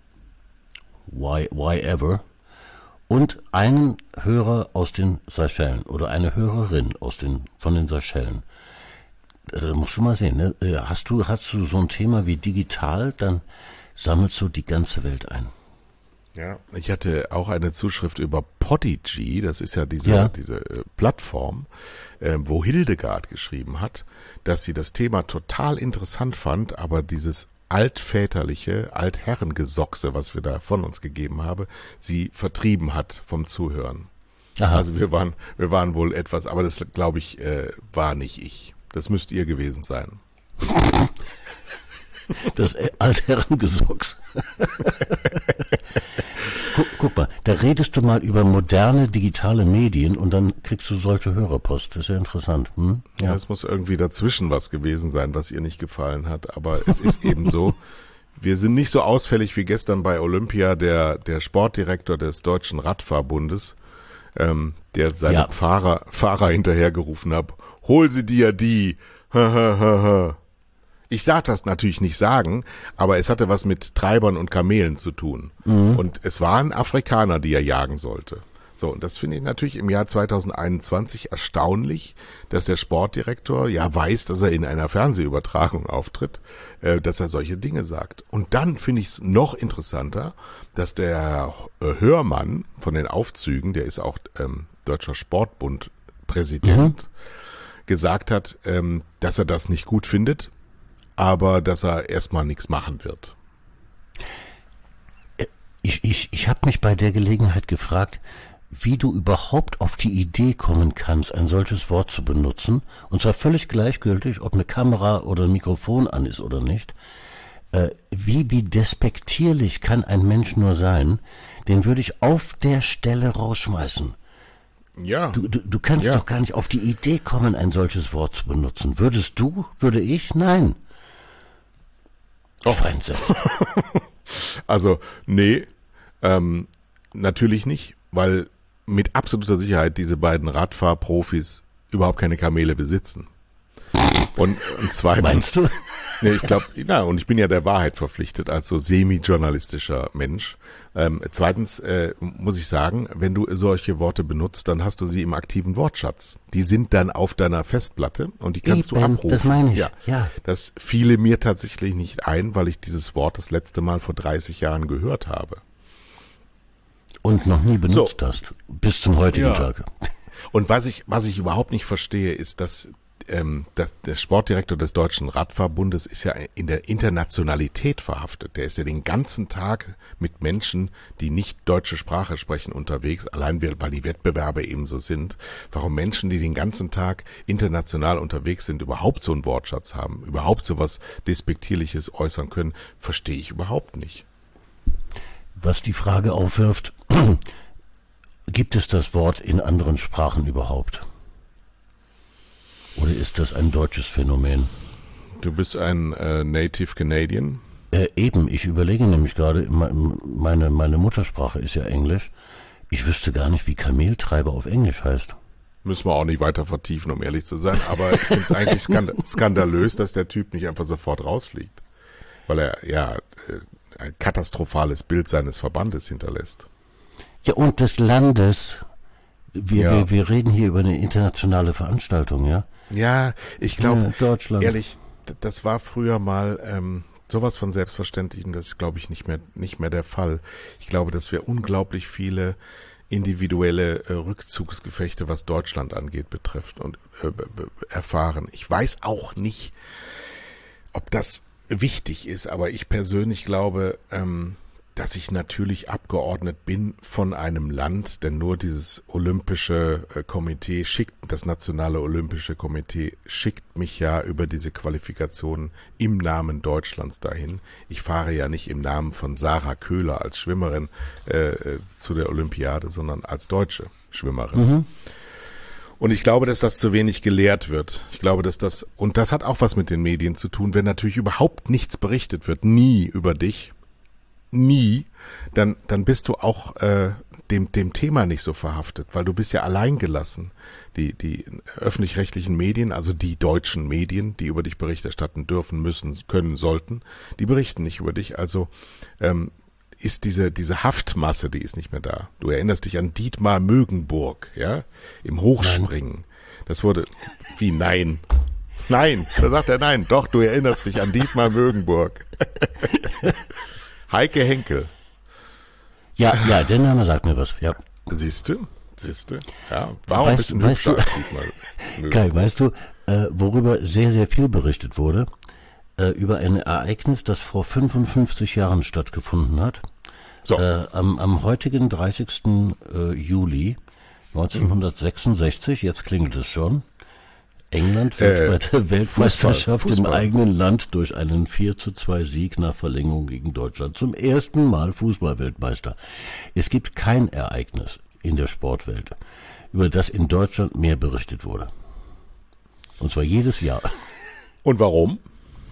why, why ever, und einen Hörer aus den Seychellen oder eine Hörerin aus den, von den Seychellen. Da musst du mal sehen, ne? Hast du, hast du so ein Thema wie digital, dann sammelst du die ganze Welt ein. Ja, ich hatte auch eine Zuschrift über Podigy, das ist ja diese, Ja. diese äh, Plattform, äh, wo Hildegard geschrieben hat, dass sie das Thema total interessant fand, aber dieses altväterliche, Altherrengesochse, was wir da von uns gegeben haben, sie vertrieben hat vom Zuhören. Aha. Also wir waren, wir waren wohl etwas, aber das glaube ich, äh, war nicht ich. Das müsst ihr gewesen sein. Das Altherrengesocks. guck, guck mal, da redest du mal über moderne digitale Medien und dann kriegst du solche Hörerpost. Das ist ja interessant. Hm? Ja, es muss irgendwie dazwischen was gewesen sein, was ihr nicht gefallen hat. Aber es ist eben so, wir sind nicht so ausfällig wie gestern bei Olympia, der, der Sportdirektor des Deutschen Radfahrbundes, ähm, der seine Ja. Fahrer, Fahrer hinterhergerufen hat, hol sie dir die. Ich sag das natürlich nicht sagen, aber es hatte was mit Treibern und Kamelen zu tun. Mhm. Und es waren Afrikaner, die er jagen sollte. So, und das finde ich natürlich im Jahr zweitausendeinundzwanzig erstaunlich, dass der Sportdirektor ja weiß, dass er in einer Fernsehübertragung auftritt, äh, dass er solche Dinge sagt. Und dann finde ich es noch interessanter, dass der äh, Hörmann von den Aufzügen, der ist auch ähm, Deutscher Sportbund-Präsident, mhm. gesagt hat, ähm, dass er das nicht gut findet, aber dass er erstmal nichts machen wird. Ich, ich, ich habe mich bei der Gelegenheit gefragt, wie du überhaupt auf die Idee kommen kannst, ein solches Wort zu benutzen, und zwar völlig gleichgültig, ob eine Kamera oder ein Mikrofon an ist oder nicht. Äh, wie, wie despektierlich kann ein Mensch nur sein, den würde ich auf der Stelle rausschmeißen. Ja. Du, du, du kannst ja. doch gar nicht auf die Idee kommen, ein solches Wort zu benutzen. Würdest du? Würde ich? Nein. Doch. Feindsitz. Also, nee, ähm, natürlich nicht, weil mit absoluter Sicherheit diese beiden Radfahrprofis überhaupt keine Kamele besitzen. Und, und zweitens, Meinst du? Nee, ich glaube, na, und ich bin ja der Wahrheit verpflichtet als so semi-journalistischer Mensch. Ähm, zweitens äh, muss ich sagen, wenn du solche Worte benutzt, dann hast du sie im aktiven Wortschatz. Die sind dann auf deiner Festplatte und die kannst Eben, du abrufen. das meine ich, ja. ja. Das fiele mir tatsächlich nicht ein, weil ich dieses Wort das letzte Mal vor dreißig Jahren gehört habe. Und noch nie benutzt So. hast, bis zum heutigen Ja. Tag. Und was ich, was ich überhaupt nicht verstehe, ist, dass, ähm, dass der Sportdirektor des Deutschen Radverbundes ist ja in der Internationalität verhaftet. Der ist ja den ganzen Tag mit Menschen, die nicht deutsche Sprache sprechen, unterwegs, allein weil die Wettbewerbe eben so sind. Warum Menschen, die den ganzen Tag international unterwegs sind, überhaupt so einen Wortschatz haben, überhaupt so was Despektierliches äußern können, verstehe ich überhaupt nicht. Was die Frage aufwirft, gibt es das Wort in anderen Sprachen überhaupt? Oder ist das ein deutsches Phänomen? Du bist ein äh, Native Canadian. Äh, eben, ich überlege nämlich gerade, meine, meine Muttersprache ist ja Englisch. Ich wüsste gar nicht, wie Kameltreiber auf Englisch heißt. Müssen wir auch nicht weiter vertiefen, um ehrlich zu sein. Aber ich finde es eigentlich skand skandalös, dass der Typ nicht einfach sofort rausfliegt. Weil er ja äh, ein katastrophales Bild seines Verbandes hinterlässt. Ja, und des Landes. Wir, Ja. wir, wir reden hier über eine internationale Veranstaltung, ja? Ja, ich glaube, Ja, Deutschland. ehrlich, d- das war früher mal ähm, sowas von selbstverständlich und das ist, glaube ich, nicht mehr nicht mehr der Fall. Ich glaube, dass wir unglaublich viele individuelle äh, Rückzugsgefechte, was Deutschland angeht, betrifft und äh, b- b- erfahren. Ich weiß auch nicht, ob das wichtig ist, aber ich persönlich glaube, ähm, dass ich natürlich abgeordnet bin von einem Land, denn nur dieses olympische äh, Komitee schickt, das nationale olympische Komitee schickt mich ja über diese Qualifikationen im Namen Deutschlands dahin. Ich fahre ja nicht im Namen von Sarah Köhler als Schwimmerin äh, äh, zu der Olympiade, sondern als deutsche Schwimmerin. Mhm. Und ich glaube, dass das zu wenig gelehrt wird. Ich glaube, dass das, und das hat auch was mit den Medien zu tun, wenn natürlich überhaupt nichts berichtet wird, nie über dich, nie, dann, dann bist du auch äh, dem, dem Thema nicht so verhaftet, weil du bist ja alleingelassen. Die, die öffentlich-rechtlichen Medien, also die deutschen Medien, die über dich Bericht erstatten dürfen, müssen, können, sollten, die berichten nicht über dich. Also ähm, ist diese, diese Haftmasse, die ist nicht mehr da. Du erinnerst dich an Dietmar Mögenburg, ja, im Hochspringen. Das wurde, wie nein? Nein, da sagt er nein. Doch, du erinnerst dich an Dietmar Mögenburg. Heike Henkel. Ja, ja, der Name sagt mir was, ja. Siehste, siehste. Ja, war auch ein Weißt- bisschen weißt hübscher du- als Dietmar Mögenburg. Kai, weißt du, äh, worüber sehr, sehr viel berichtet wurde? Äh, über ein Ereignis, das vor fünfundfünfzig Jahren stattgefunden hat. So, Äh, am, am heutigen dreißigsten Äh, Juli neunzehnhundertsechsundsechzig, jetzt klingelt es schon, England wird Äh, bei der Weltmeisterschaft Fußball, Fußball. im eigenen Land durch einen vier zu zwei Sieg nach Verlängerung gegen Deutschland zum ersten Mal Fußballweltmeister. Es gibt kein Ereignis in der Sportwelt, über das in Deutschland mehr berichtet wurde. Und zwar jedes Jahr, und warum?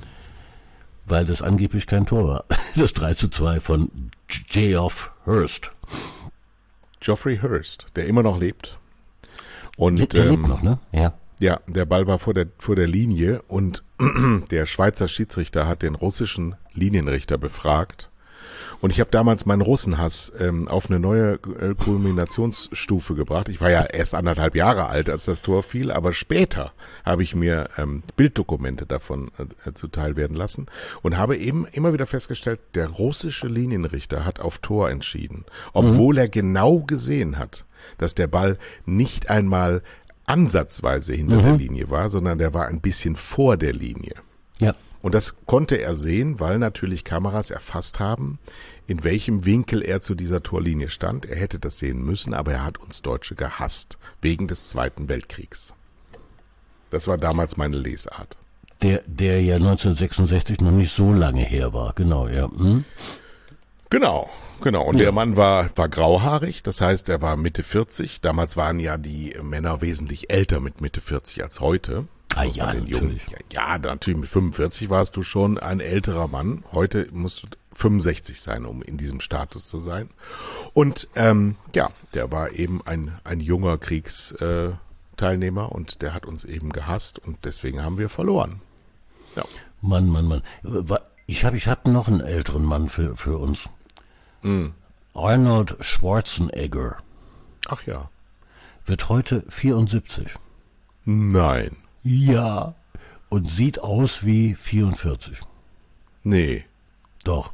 weil das angeblich kein Tor war. Das drei zu zwei von Geoff Hurst. Geoffrey Hurst, der immer noch lebt. Und Der, der ähm, lebt noch, ne? Ja. ja, der Ball war vor der, vor der Linie und der Schweizer Schiedsrichter hat den russischen Linienrichter befragt. Und ich habe damals meinen Russenhass ähm, auf eine neue äh, Kulminationsstufe gebracht. Ich war ja erst anderthalb Jahre alt, als das Tor fiel, aber später habe ich mir ähm, Bilddokumente davon äh, zuteil werden lassen und habe eben immer wieder festgestellt, der russische Linienrichter hat auf Tor entschieden, obwohl mhm. er genau gesehen hat, dass der Ball nicht einmal ansatzweise hinter mhm. der Linie war, sondern der war ein bisschen vor der Linie. Ja. Und das konnte er sehen, weil natürlich Kameras erfasst haben, in welchem Winkel er zu dieser Torlinie stand. Er hätte das sehen müssen, aber er hat uns Deutsche gehasst, wegen des Zweiten Weltkriegs. Das war damals meine Lesart. Der, der ja neunzehnhundertsechsundsechzig noch nicht so lange her war, genau, ja. Hm? Genau, genau. Und ja. der Mann war, war grauhaarig, das heißt, er war Mitte vierzig. Damals waren ja die Männer wesentlich älter mit Mitte vierzig als heute. Ah, ja, den Jungen, ja, ja, natürlich mit fünfundvierzig warst du schon ein älterer Mann. Heute musst du fünfundsechzig sein, um in diesem Status zu sein. Und ähm, ja, der war eben ein, ein junger Kriegsteilnehmer und der hat uns eben gehasst und deswegen haben wir verloren. Ja. Mann, Mann, Mann. Ich habe ich hab noch einen älteren Mann für, für uns. Mm. Arnold Schwarzenegger Ach ja. wird heute vierundsiebzig. Nein. Ja. Und sieht aus wie vierundvierzig. Nee. Doch.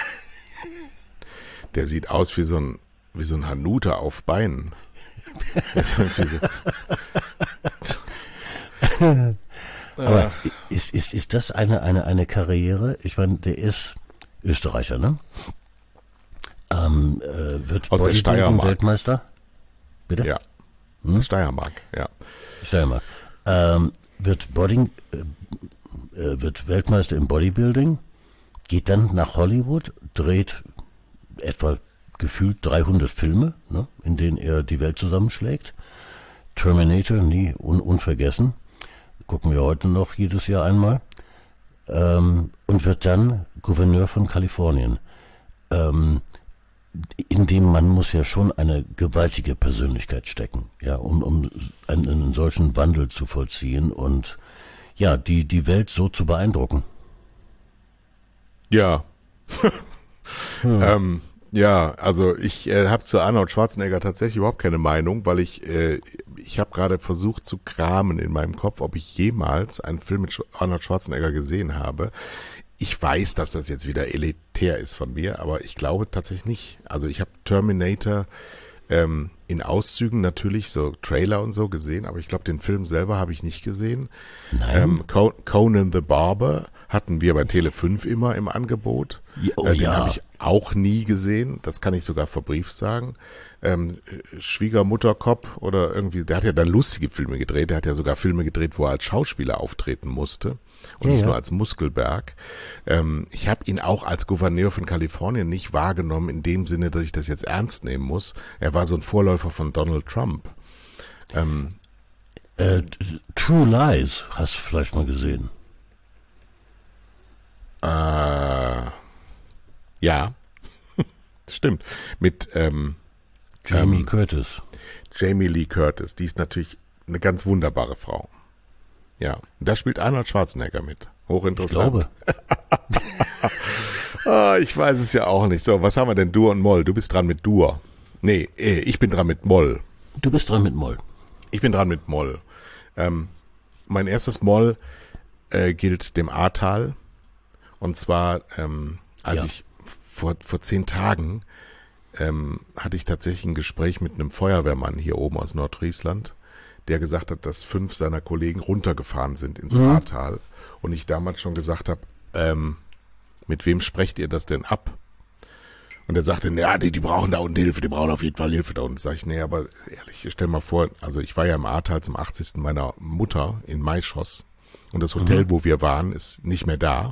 Der sieht aus wie so ein, wie so ein Hanuta auf Beinen. Aber ist, ist, ist das eine, eine, eine Karriere? Ich meine, der ist Österreicher, ne? Ähm, äh, wird Aus der Steiermark. Weltmeister? Bitte? Ja. Hm? Steiermark, ja. Steiermark. Ähm, wird Body, äh, wird Weltmeister im Bodybuilding, geht dann nach Hollywood, dreht etwa gefühlt dreihundert Filme, ne, in denen er die Welt zusammenschlägt. Terminator, nie un, unvergessen. Gucken wir heute noch jedes Jahr einmal. Ähm, und wird dann Gouverneur von Kalifornien. Ähm, in dem Mann muss ja schon eine gewaltige Persönlichkeit stecken, ja, um, um einen, einen solchen Wandel zu vollziehen und ja, die, die Welt so zu beeindrucken. Ja. hm. ähm, ja, also ich äh, habe zu Arnold Schwarzenegger tatsächlich überhaupt keine Meinung, weil ich äh, ich habe gerade versucht zu kramen in meinem Kopf, ob ich jemals einen Film mit Arnold Schwarzenegger gesehen habe. Ich weiß, dass das jetzt wieder elitär ist von mir, aber ich glaube tatsächlich nicht. Also ich habe Terminator ähm, in Auszügen natürlich, so Trailer und so gesehen, aber ich glaube, den Film selber habe ich nicht gesehen. Ähm, Conan the Barber hatten wir bei Tele fünf immer im Angebot. Oh, äh, den ja. habe ich auch nie gesehen, das kann ich sogar verbrieft sagen. Ähm, Schwiegermutterkopf oder irgendwie, der hat ja dann lustige Filme gedreht, der hat ja sogar Filme gedreht, wo er als Schauspieler auftreten musste und ja, nicht ja. nur als Muskelberg. Ähm, ich habe ihn auch als Gouverneur von Kalifornien nicht wahrgenommen in dem Sinne, dass ich das jetzt ernst nehmen muss. Er war so ein Vorläufer von Donald Trump. Ähm, äh, True Lies hast du vielleicht mal gesehen. Äh, ja, stimmt. Mit ähm, Jamie ähm, Curtis. Jamie Lee Curtis. Die ist natürlich eine ganz wunderbare Frau. Ja, und da spielt Arnold Schwarzenegger mit. Hochinteressant. Ich glaube. ah, ich weiß es ja auch nicht. So, was haben wir denn? Dur und Moll. Du bist dran mit Dur. Nee, ich bin dran mit Moll. Du bist dran mit Moll. Ich bin dran mit Moll. Ähm, mein erstes Moll äh, gilt dem Ahrtal. Und zwar, ähm, als Ja. ich vor, vor zehn Tagen ähm, hatte ich tatsächlich ein Gespräch mit einem Feuerwehrmann hier oben aus Nordfriesland, der gesagt hat, dass fünf seiner Kollegen runtergefahren sind ins Mhm. Ahrtal. Und ich damals schon gesagt habe, ähm, mit wem sprecht ihr das denn ab? Und er sagte, naja, die, die brauchen da unten Hilfe, die brauchen auf jeden Fall Hilfe da unten. Sag ich, nee, aber ehrlich, stell mal vor, also ich war ja im Ahrtal zum achtzigsten meiner Mutter in Maischoss und das Hotel, Mhm. wo wir waren, ist nicht mehr da.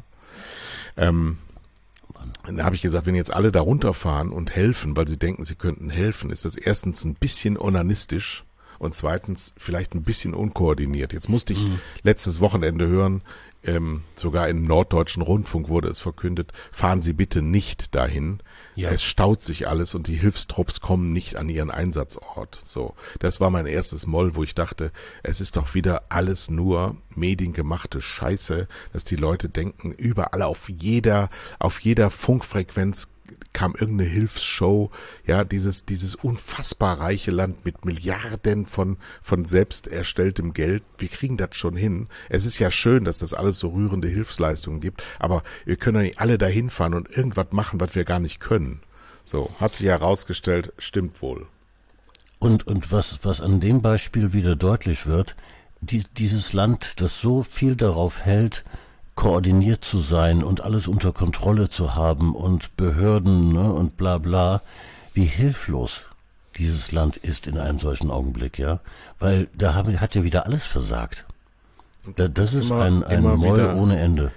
Ähm, dann habe ich gesagt, wenn jetzt alle da runterfahren und helfen, weil sie denken, sie könnten helfen, ist das erstens ein bisschen onanistisch und zweitens vielleicht ein bisschen unkoordiniert. Jetzt musste ich Mhm. letztes Wochenende hören, ähm, sogar im Norddeutschen Rundfunk wurde es verkündet, fahren Sie bitte nicht dahin. Ja. Es staut sich alles und die Hilfstrupps kommen nicht an ihren Einsatzort. So, das war mein erstes Moll, wo ich dachte, es ist doch wieder alles nur mediengemachte Scheiße, dass die Leute denken, überall auf jeder, auf jeder Funkfrequenz kam irgendeine Hilfsshow, ja, dieses, dieses unfassbar reiche Land mit Milliarden von, von selbst erstelltem Geld. Wir kriegen das schon hin. Es ist ja schön, dass das alles so rührende Hilfsleistungen gibt, aber wir können ja nicht alle dahin fahren und irgendwas machen, was wir gar nicht können. So, hat sich herausgestellt, stimmt wohl. Und, und was, was an dem Beispiel wieder deutlich wird, die, dieses Land, das so viel darauf hält, koordiniert zu sein und alles unter Kontrolle zu haben und Behörden, ne, und bla bla, wie hilflos dieses Land ist in einem solchen Augenblick, ja. Weil da haben, hat ja wieder alles versagt. Da, das ist Immer- ein, ein immer Moll wieder- ohne Ende.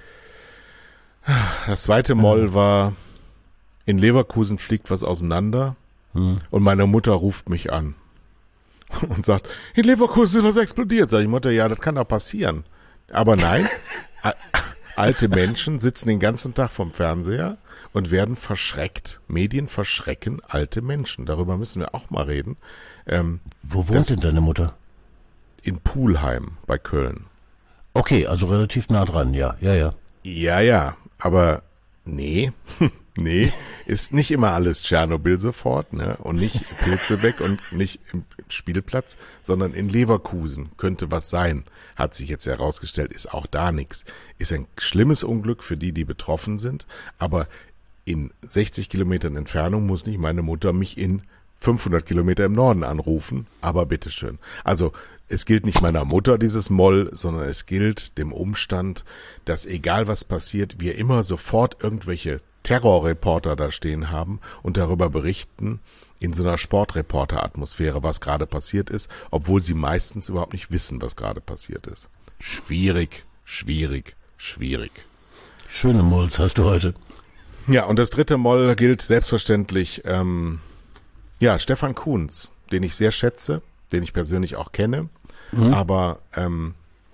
Das zweite Moll war, in Leverkusen fliegt was auseinander Hm. und meine Mutter ruft mich an und sagt, in Leverkusen ist was explodiert. Sag ich, Mutter, ja, das kann doch passieren. Aber nein, a- alte Menschen sitzen den ganzen Tag vorm Fernseher und werden verschreckt. Medien verschrecken alte Menschen. Darüber müssen wir auch mal reden. Ähm, Wo wohnt das- denn deine Mutter? in Pulheim bei Köln. Okay, also relativ nah dran, ja, ja, ja. Ja, ja, aber nee, nee, ist nicht immer alles Tschernobyl sofort, ne? Und nicht Pilze weg und nicht im Spielplatz, sondern in Leverkusen könnte was sein, hat sich jetzt herausgestellt, ist auch da nichts. Ist ein schlimmes Unglück für die, die betroffen sind, aber in sechzig Kilometern Entfernung muss nicht meine Mutter mich in fünfhundert Kilometer im Norden anrufen, aber bitteschön. Also es gilt nicht meiner Mutter dieses Moll, sondern es gilt dem Umstand, dass egal was passiert, wir immer sofort irgendwelche Terrorreporter da stehen haben und darüber berichten in so einer Sportreporter-Atmosphäre, was gerade passiert ist, obwohl sie meistens überhaupt nicht wissen, was gerade passiert ist. Schwierig, schwierig, schwierig. Schöne Molls hast du heute. Ja, und das dritte Moll gilt selbstverständlich, ähm, ja, Stefan Kuhns, den ich sehr schätze, den ich persönlich auch kenne, mhm. aber ähm,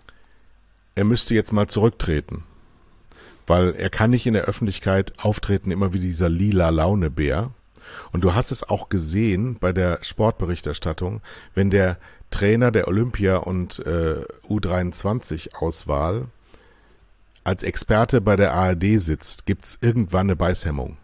er müsste jetzt mal zurücktreten, weil er kann nicht in der Öffentlichkeit auftreten, immer wie dieser lila Launebär. Und du hast es auch gesehen bei der Sportberichterstattung, wenn der Trainer der Olympia- und äh, U dreiundzwanzig-Auswahl als Experte bei der A R D sitzt, gibt's irgendwann eine Beißhemmung.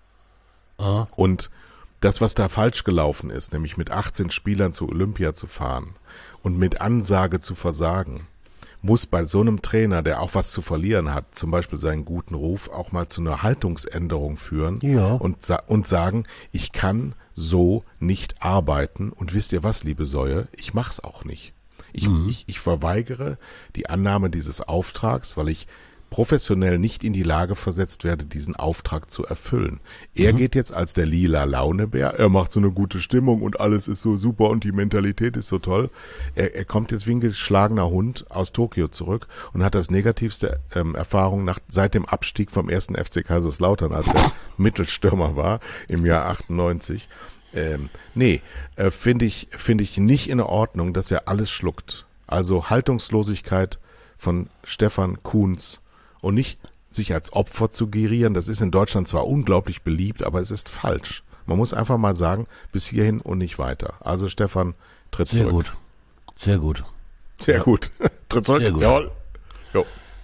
Ah. Und das, was da falsch gelaufen ist, nämlich mit achtzehn Spielern zu Olympia zu fahren und mit Ansage zu versagen, muss bei so einem Trainer, der auch was zu verlieren hat, zum Beispiel seinen guten Ruf, auch mal zu einer Haltungsänderung führen ja. und, sa- und sagen, ich kann so nicht arbeiten und wisst ihr was, liebe Säue, ich mach's auch nicht. Ich, mhm. ich, ich verweigere die Annahme dieses Auftrags, weil ich professionell nicht in die Lage versetzt werde, diesen Auftrag zu erfüllen. Er mhm. geht jetzt als der lila Launebär, er macht so eine gute Stimmung und alles ist so super und die Mentalität ist so toll. Er, er kommt jetzt wie ein geschlagener Hund aus Tokio zurück und hat das negativste ähm, Erfahrung nach, seit dem Abstieg vom ersten F C Kaiserslautern, als er Mittelstürmer war im Jahr achtundneunzig. Ähm, nee, äh, finde ich, finde ich nicht in Ordnung, dass er alles schluckt. Also Haltungslosigkeit von Stefan Kuhns und nicht sich als Opfer zu gerieren. Das ist in Deutschland zwar unglaublich beliebt, aber es ist falsch. Man muss einfach mal sagen, bis hierhin und nicht weiter. Also Stefan, tritt Sehr zurück. Sehr gut. Sehr ja. gut. Tritt zurück. Sehr gut. Jawohl. Jo.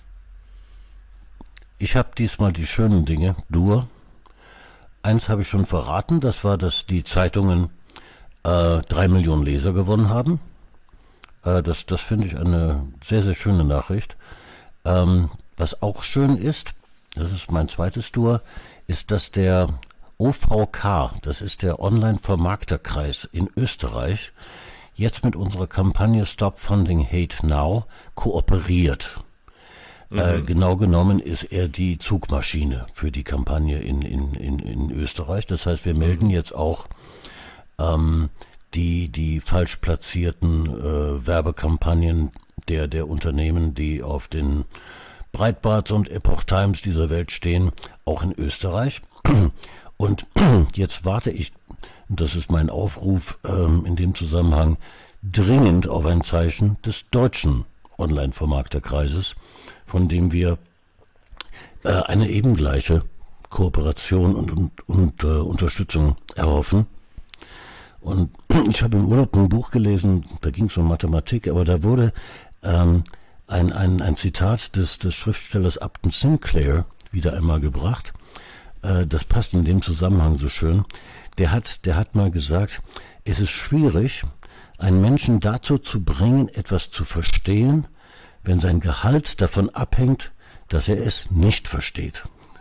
Ich habe diesmal die schönen Dinge. Du. Eins habe ich schon verraten, das war, dass die Zeitungen äh, drei Millionen Leser gewonnen haben. Äh, das das finde ich eine sehr, sehr schöne Nachricht. Ähm, was auch schön ist, das ist mein zweites Tour, ist, dass der O V K, das ist der Online-Vermarkterkreis in Österreich, jetzt mit unserer Kampagne Stop Funding Hate Now kooperiert. Mhm. Äh, genau genommen ist er die Zugmaschine für die Kampagne in, in, in, in Österreich. Das heißt, wir melden jetzt auch ähm, die, die falsch platzierten äh, Werbekampagnen der, der Unternehmen, die auf den Breitbarts und Epoch Times dieser Welt stehen, auch in Österreich. Und jetzt warte ich, und das ist mein Aufruf ähm, in dem Zusammenhang, dringend auf ein Zeichen des deutschen Online-Vermarkterkreises, von dem wir äh, eine ebengleiche Kooperation und, und, und äh, Unterstützung erhoffen. Und ich habe im Urlaub ein Buch gelesen, da ging es um Mathematik, aber da wurde ähm, ein, ein, ein Zitat des, des Schriftstellers Upton Sinclair wieder einmal gebracht. Äh, das passt in dem Zusammenhang so schön. Der hat, der hat mal gesagt, es ist schwierig, einen Menschen dazu zu bringen, etwas zu verstehen, wenn sein Gehalt davon abhängt, dass er es nicht versteht.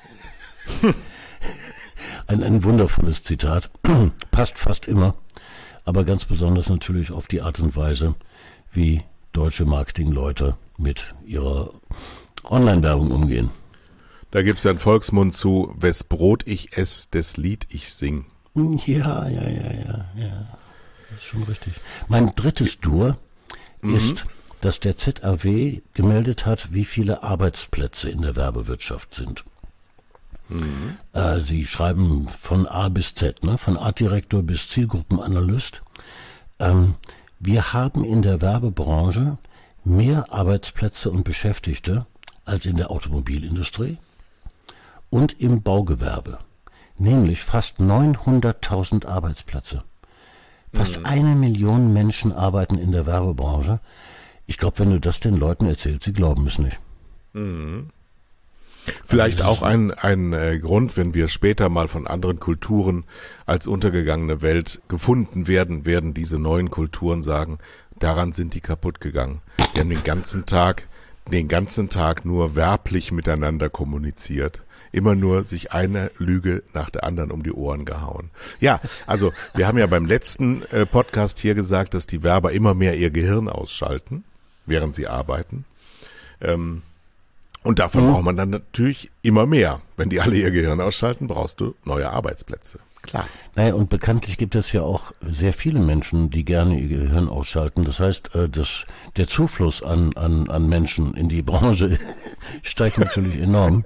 ein, ein wundervolles Zitat, passt fast immer, aber ganz besonders natürlich auf die Art und Weise, wie deutsche Marketingleute mit ihrer Online-Werbung umgehen. Da gibt's ja einen Volksmund zu, wes Brot ich ess, des Lied ich sing. Ja, ja, ja, ja, ja. Das ist schon richtig. Mein drittes Dur mhm. ist, dass der Z A W gemeldet hat, wie viele Arbeitsplätze in der Werbewirtschaft sind. Mhm. Äh, sie schreiben von A bis Z, ne? Von Artdirektor bis Zielgruppenanalyst. Ähm, wir haben in der Werbebranche mehr Arbeitsplätze und Beschäftigte als in der Automobilindustrie und im Baugewerbe. Nämlich fast neunhunderttausend Arbeitsplätze. Fast mhm. eine Million Menschen arbeiten in der Werbebranche. Ich glaube, wenn du das den Leuten erzählst, sie glauben es nicht. Mhm. Vielleicht auch ein, ein äh, Grund, wenn wir später mal von anderen Kulturen als untergegangene Welt gefunden werden, werden diese neuen Kulturen sagen, daran sind die kaputt gegangen. Die haben den ganzen Tag, den ganzen Tag nur werblich miteinander kommuniziert. Immer nur sich eine Lüge nach der anderen um die Ohren gehauen. Ja, also wir haben ja beim letzten äh, Podcast hier gesagt, dass die Werber immer mehr ihr Gehirn ausschalten, während sie arbeiten. Ähm, Und davon mhm. braucht man dann natürlich immer mehr. Wenn die alle ihr Gehirn ausschalten, brauchst du neue Arbeitsplätze. Klar. Naja, und bekanntlich gibt es ja auch sehr viele Menschen, die gerne ihr Gehirn ausschalten. Das heißt, das, der Zufluss an, an, an Menschen in die Branche steigt natürlich enorm.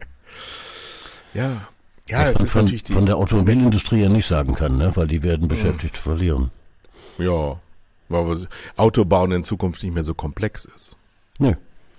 Ja, ja, was es man ist von, natürlich die von der Automobilindustrie ja nicht sagen kann, ne? Weil die werden Beschäftigte mhm. verlieren. Ja, weil Autobauen in Zukunft nicht mehr so komplex ist. Nö.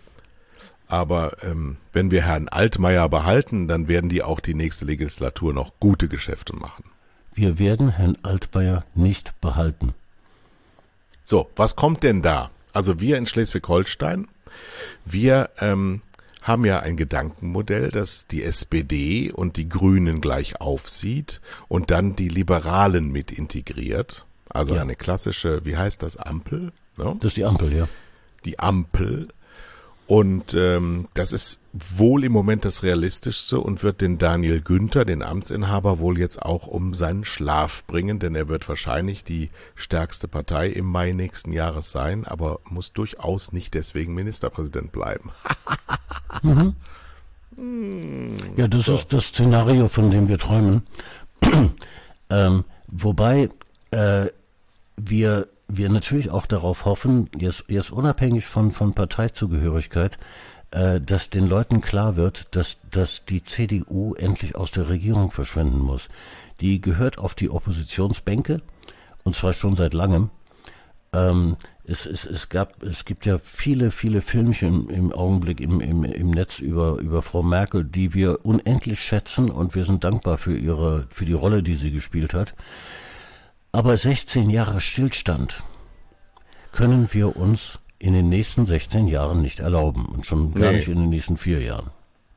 Aber ähm, wenn wir Herrn Altmaier behalten, dann werden die auch die nächste Legislatur noch gute Geschäfte machen. Wir werden Herrn Altmaier nicht behalten. So, was kommt denn da? Also wir in Schleswig-Holstein, wir ähm, haben ja ein Gedankenmodell, das die S P D und die Grünen gleich aufsieht und dann die Liberalen mit integriert. Also ja. eine klassische, wie heißt das, Ampel? No? Das ist die Ampel, ja. Die Ampel. Und ähm, das ist wohl im Moment das Realistischste und wird den Daniel Günther, den Amtsinhaber, wohl jetzt auch um seinen Schlaf bringen, denn er wird wahrscheinlich die stärkste Partei im Mai nächsten Jahres sein, aber muss durchaus nicht deswegen Ministerpräsident bleiben. mhm. Ja, das so. ist das Szenario, von dem wir träumen. ähm, wobei äh, wir... wir natürlich auch darauf hoffen, jetzt, jetzt unabhängig von, von Parteizugehörigkeit, äh, dass den Leuten klar wird, dass, dass die C D U endlich aus der Regierung verschwinden muss. Die gehört auf die Oppositionsbänke, und zwar schon seit langem. Ähm, es, es, es, gab, es gibt ja viele, viele Filmchen im Augenblick im, im, im Netz über, über Frau Merkel, die wir unendlich schätzen, und wir sind dankbar für ihre, für die Rolle, die sie gespielt hat. Aber sechzehn Jahre Stillstand können wir uns in den nächsten sechzehn Jahren nicht erlauben. Und schon gar nee. nicht in den nächsten vier Jahren.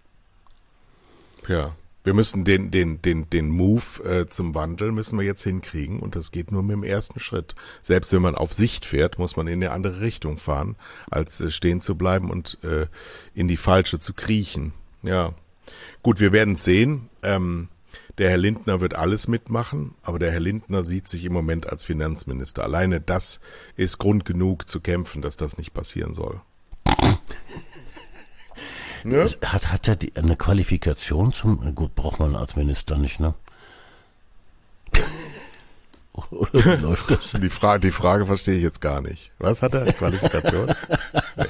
Ja, wir müssen den, den, den, den Move äh, zum Wandel müssen wir jetzt hinkriegen. Und das geht nur mit dem ersten Schritt. Selbst wenn man auf Sicht fährt, muss man in eine andere Richtung fahren, als äh, stehen zu bleiben und äh, in die falsche zu kriechen. Ja, gut, wir werden es sehen. Ähm, Der Herr Lindner wird alles mitmachen, aber der Herr Lindner sieht sich im Moment als Finanzminister. Alleine das ist Grund genug zu kämpfen, dass das nicht passieren soll. Ne? Hat, hat er die, eine Qualifikation zum, gut, braucht man als Minister nicht, ne? Oder wie läuft das? Die Frage, die Frage verstehe ich jetzt gar nicht. Was hat er, eine Qualifikation? Nee.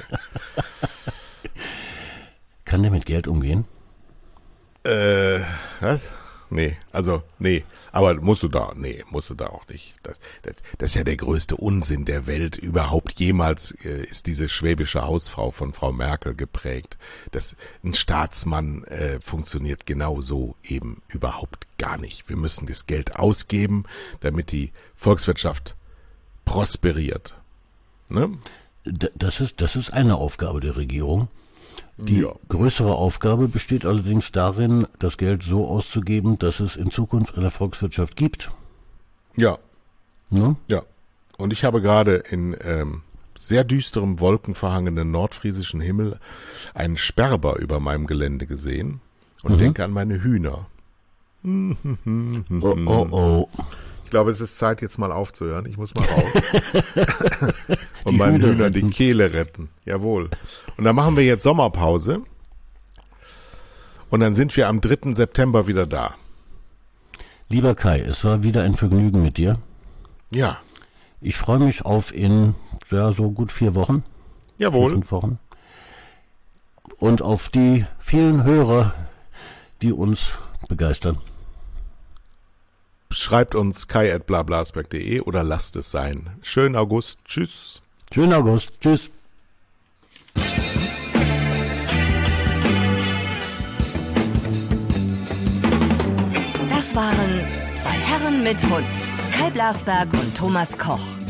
Kann der mit Geld umgehen? Äh, was? Nee, also, nee, aber musst du da, nee, musst du da auch nicht. Das, das, das ist ja der größte Unsinn der Welt. Überhaupt jemals äh, ist diese schwäbische Hausfrau von Frau Merkel geprägt. Das, ein Staatsmann äh, funktioniert genau so eben überhaupt gar nicht. Wir müssen das Geld ausgeben, damit die Volkswirtschaft prosperiert. Ne? Das ist, das ist eine Aufgabe der Regierung. Die ja. größere Aufgabe besteht allerdings darin, das Geld so auszugeben, dass es in Zukunft eine Volkswirtschaft gibt. Ja. Ne? Ja. Und ich habe gerade in ähm, sehr düsterem, wolkenverhangenen nordfriesischen Himmel einen Sperber über meinem Gelände gesehen und mhm. denke an meine Hühner. oh, oh, oh. Ich glaube, es ist Zeit, jetzt mal aufzuhören. Ich muss mal raus. Und meinen Hühnern die Kehle retten. Jawohl. Und dann machen wir jetzt Sommerpause. Und dann sind wir am dritten September wieder da. Lieber Kai, es war wieder ein Vergnügen mit dir. Ja. Ich freue mich auf in ja, so gut vier Wochen. Jawohl. Fünf Wochen. Und auf die vielen Hörer, die uns begeistern. Schreibt uns kai at blablasberg punkt de oder lasst es sein. Schönen August. Tschüss. Schönen August. Tschüss. Das waren zwei Herren mit Hund. Kai Blasberg und Thomas Koch.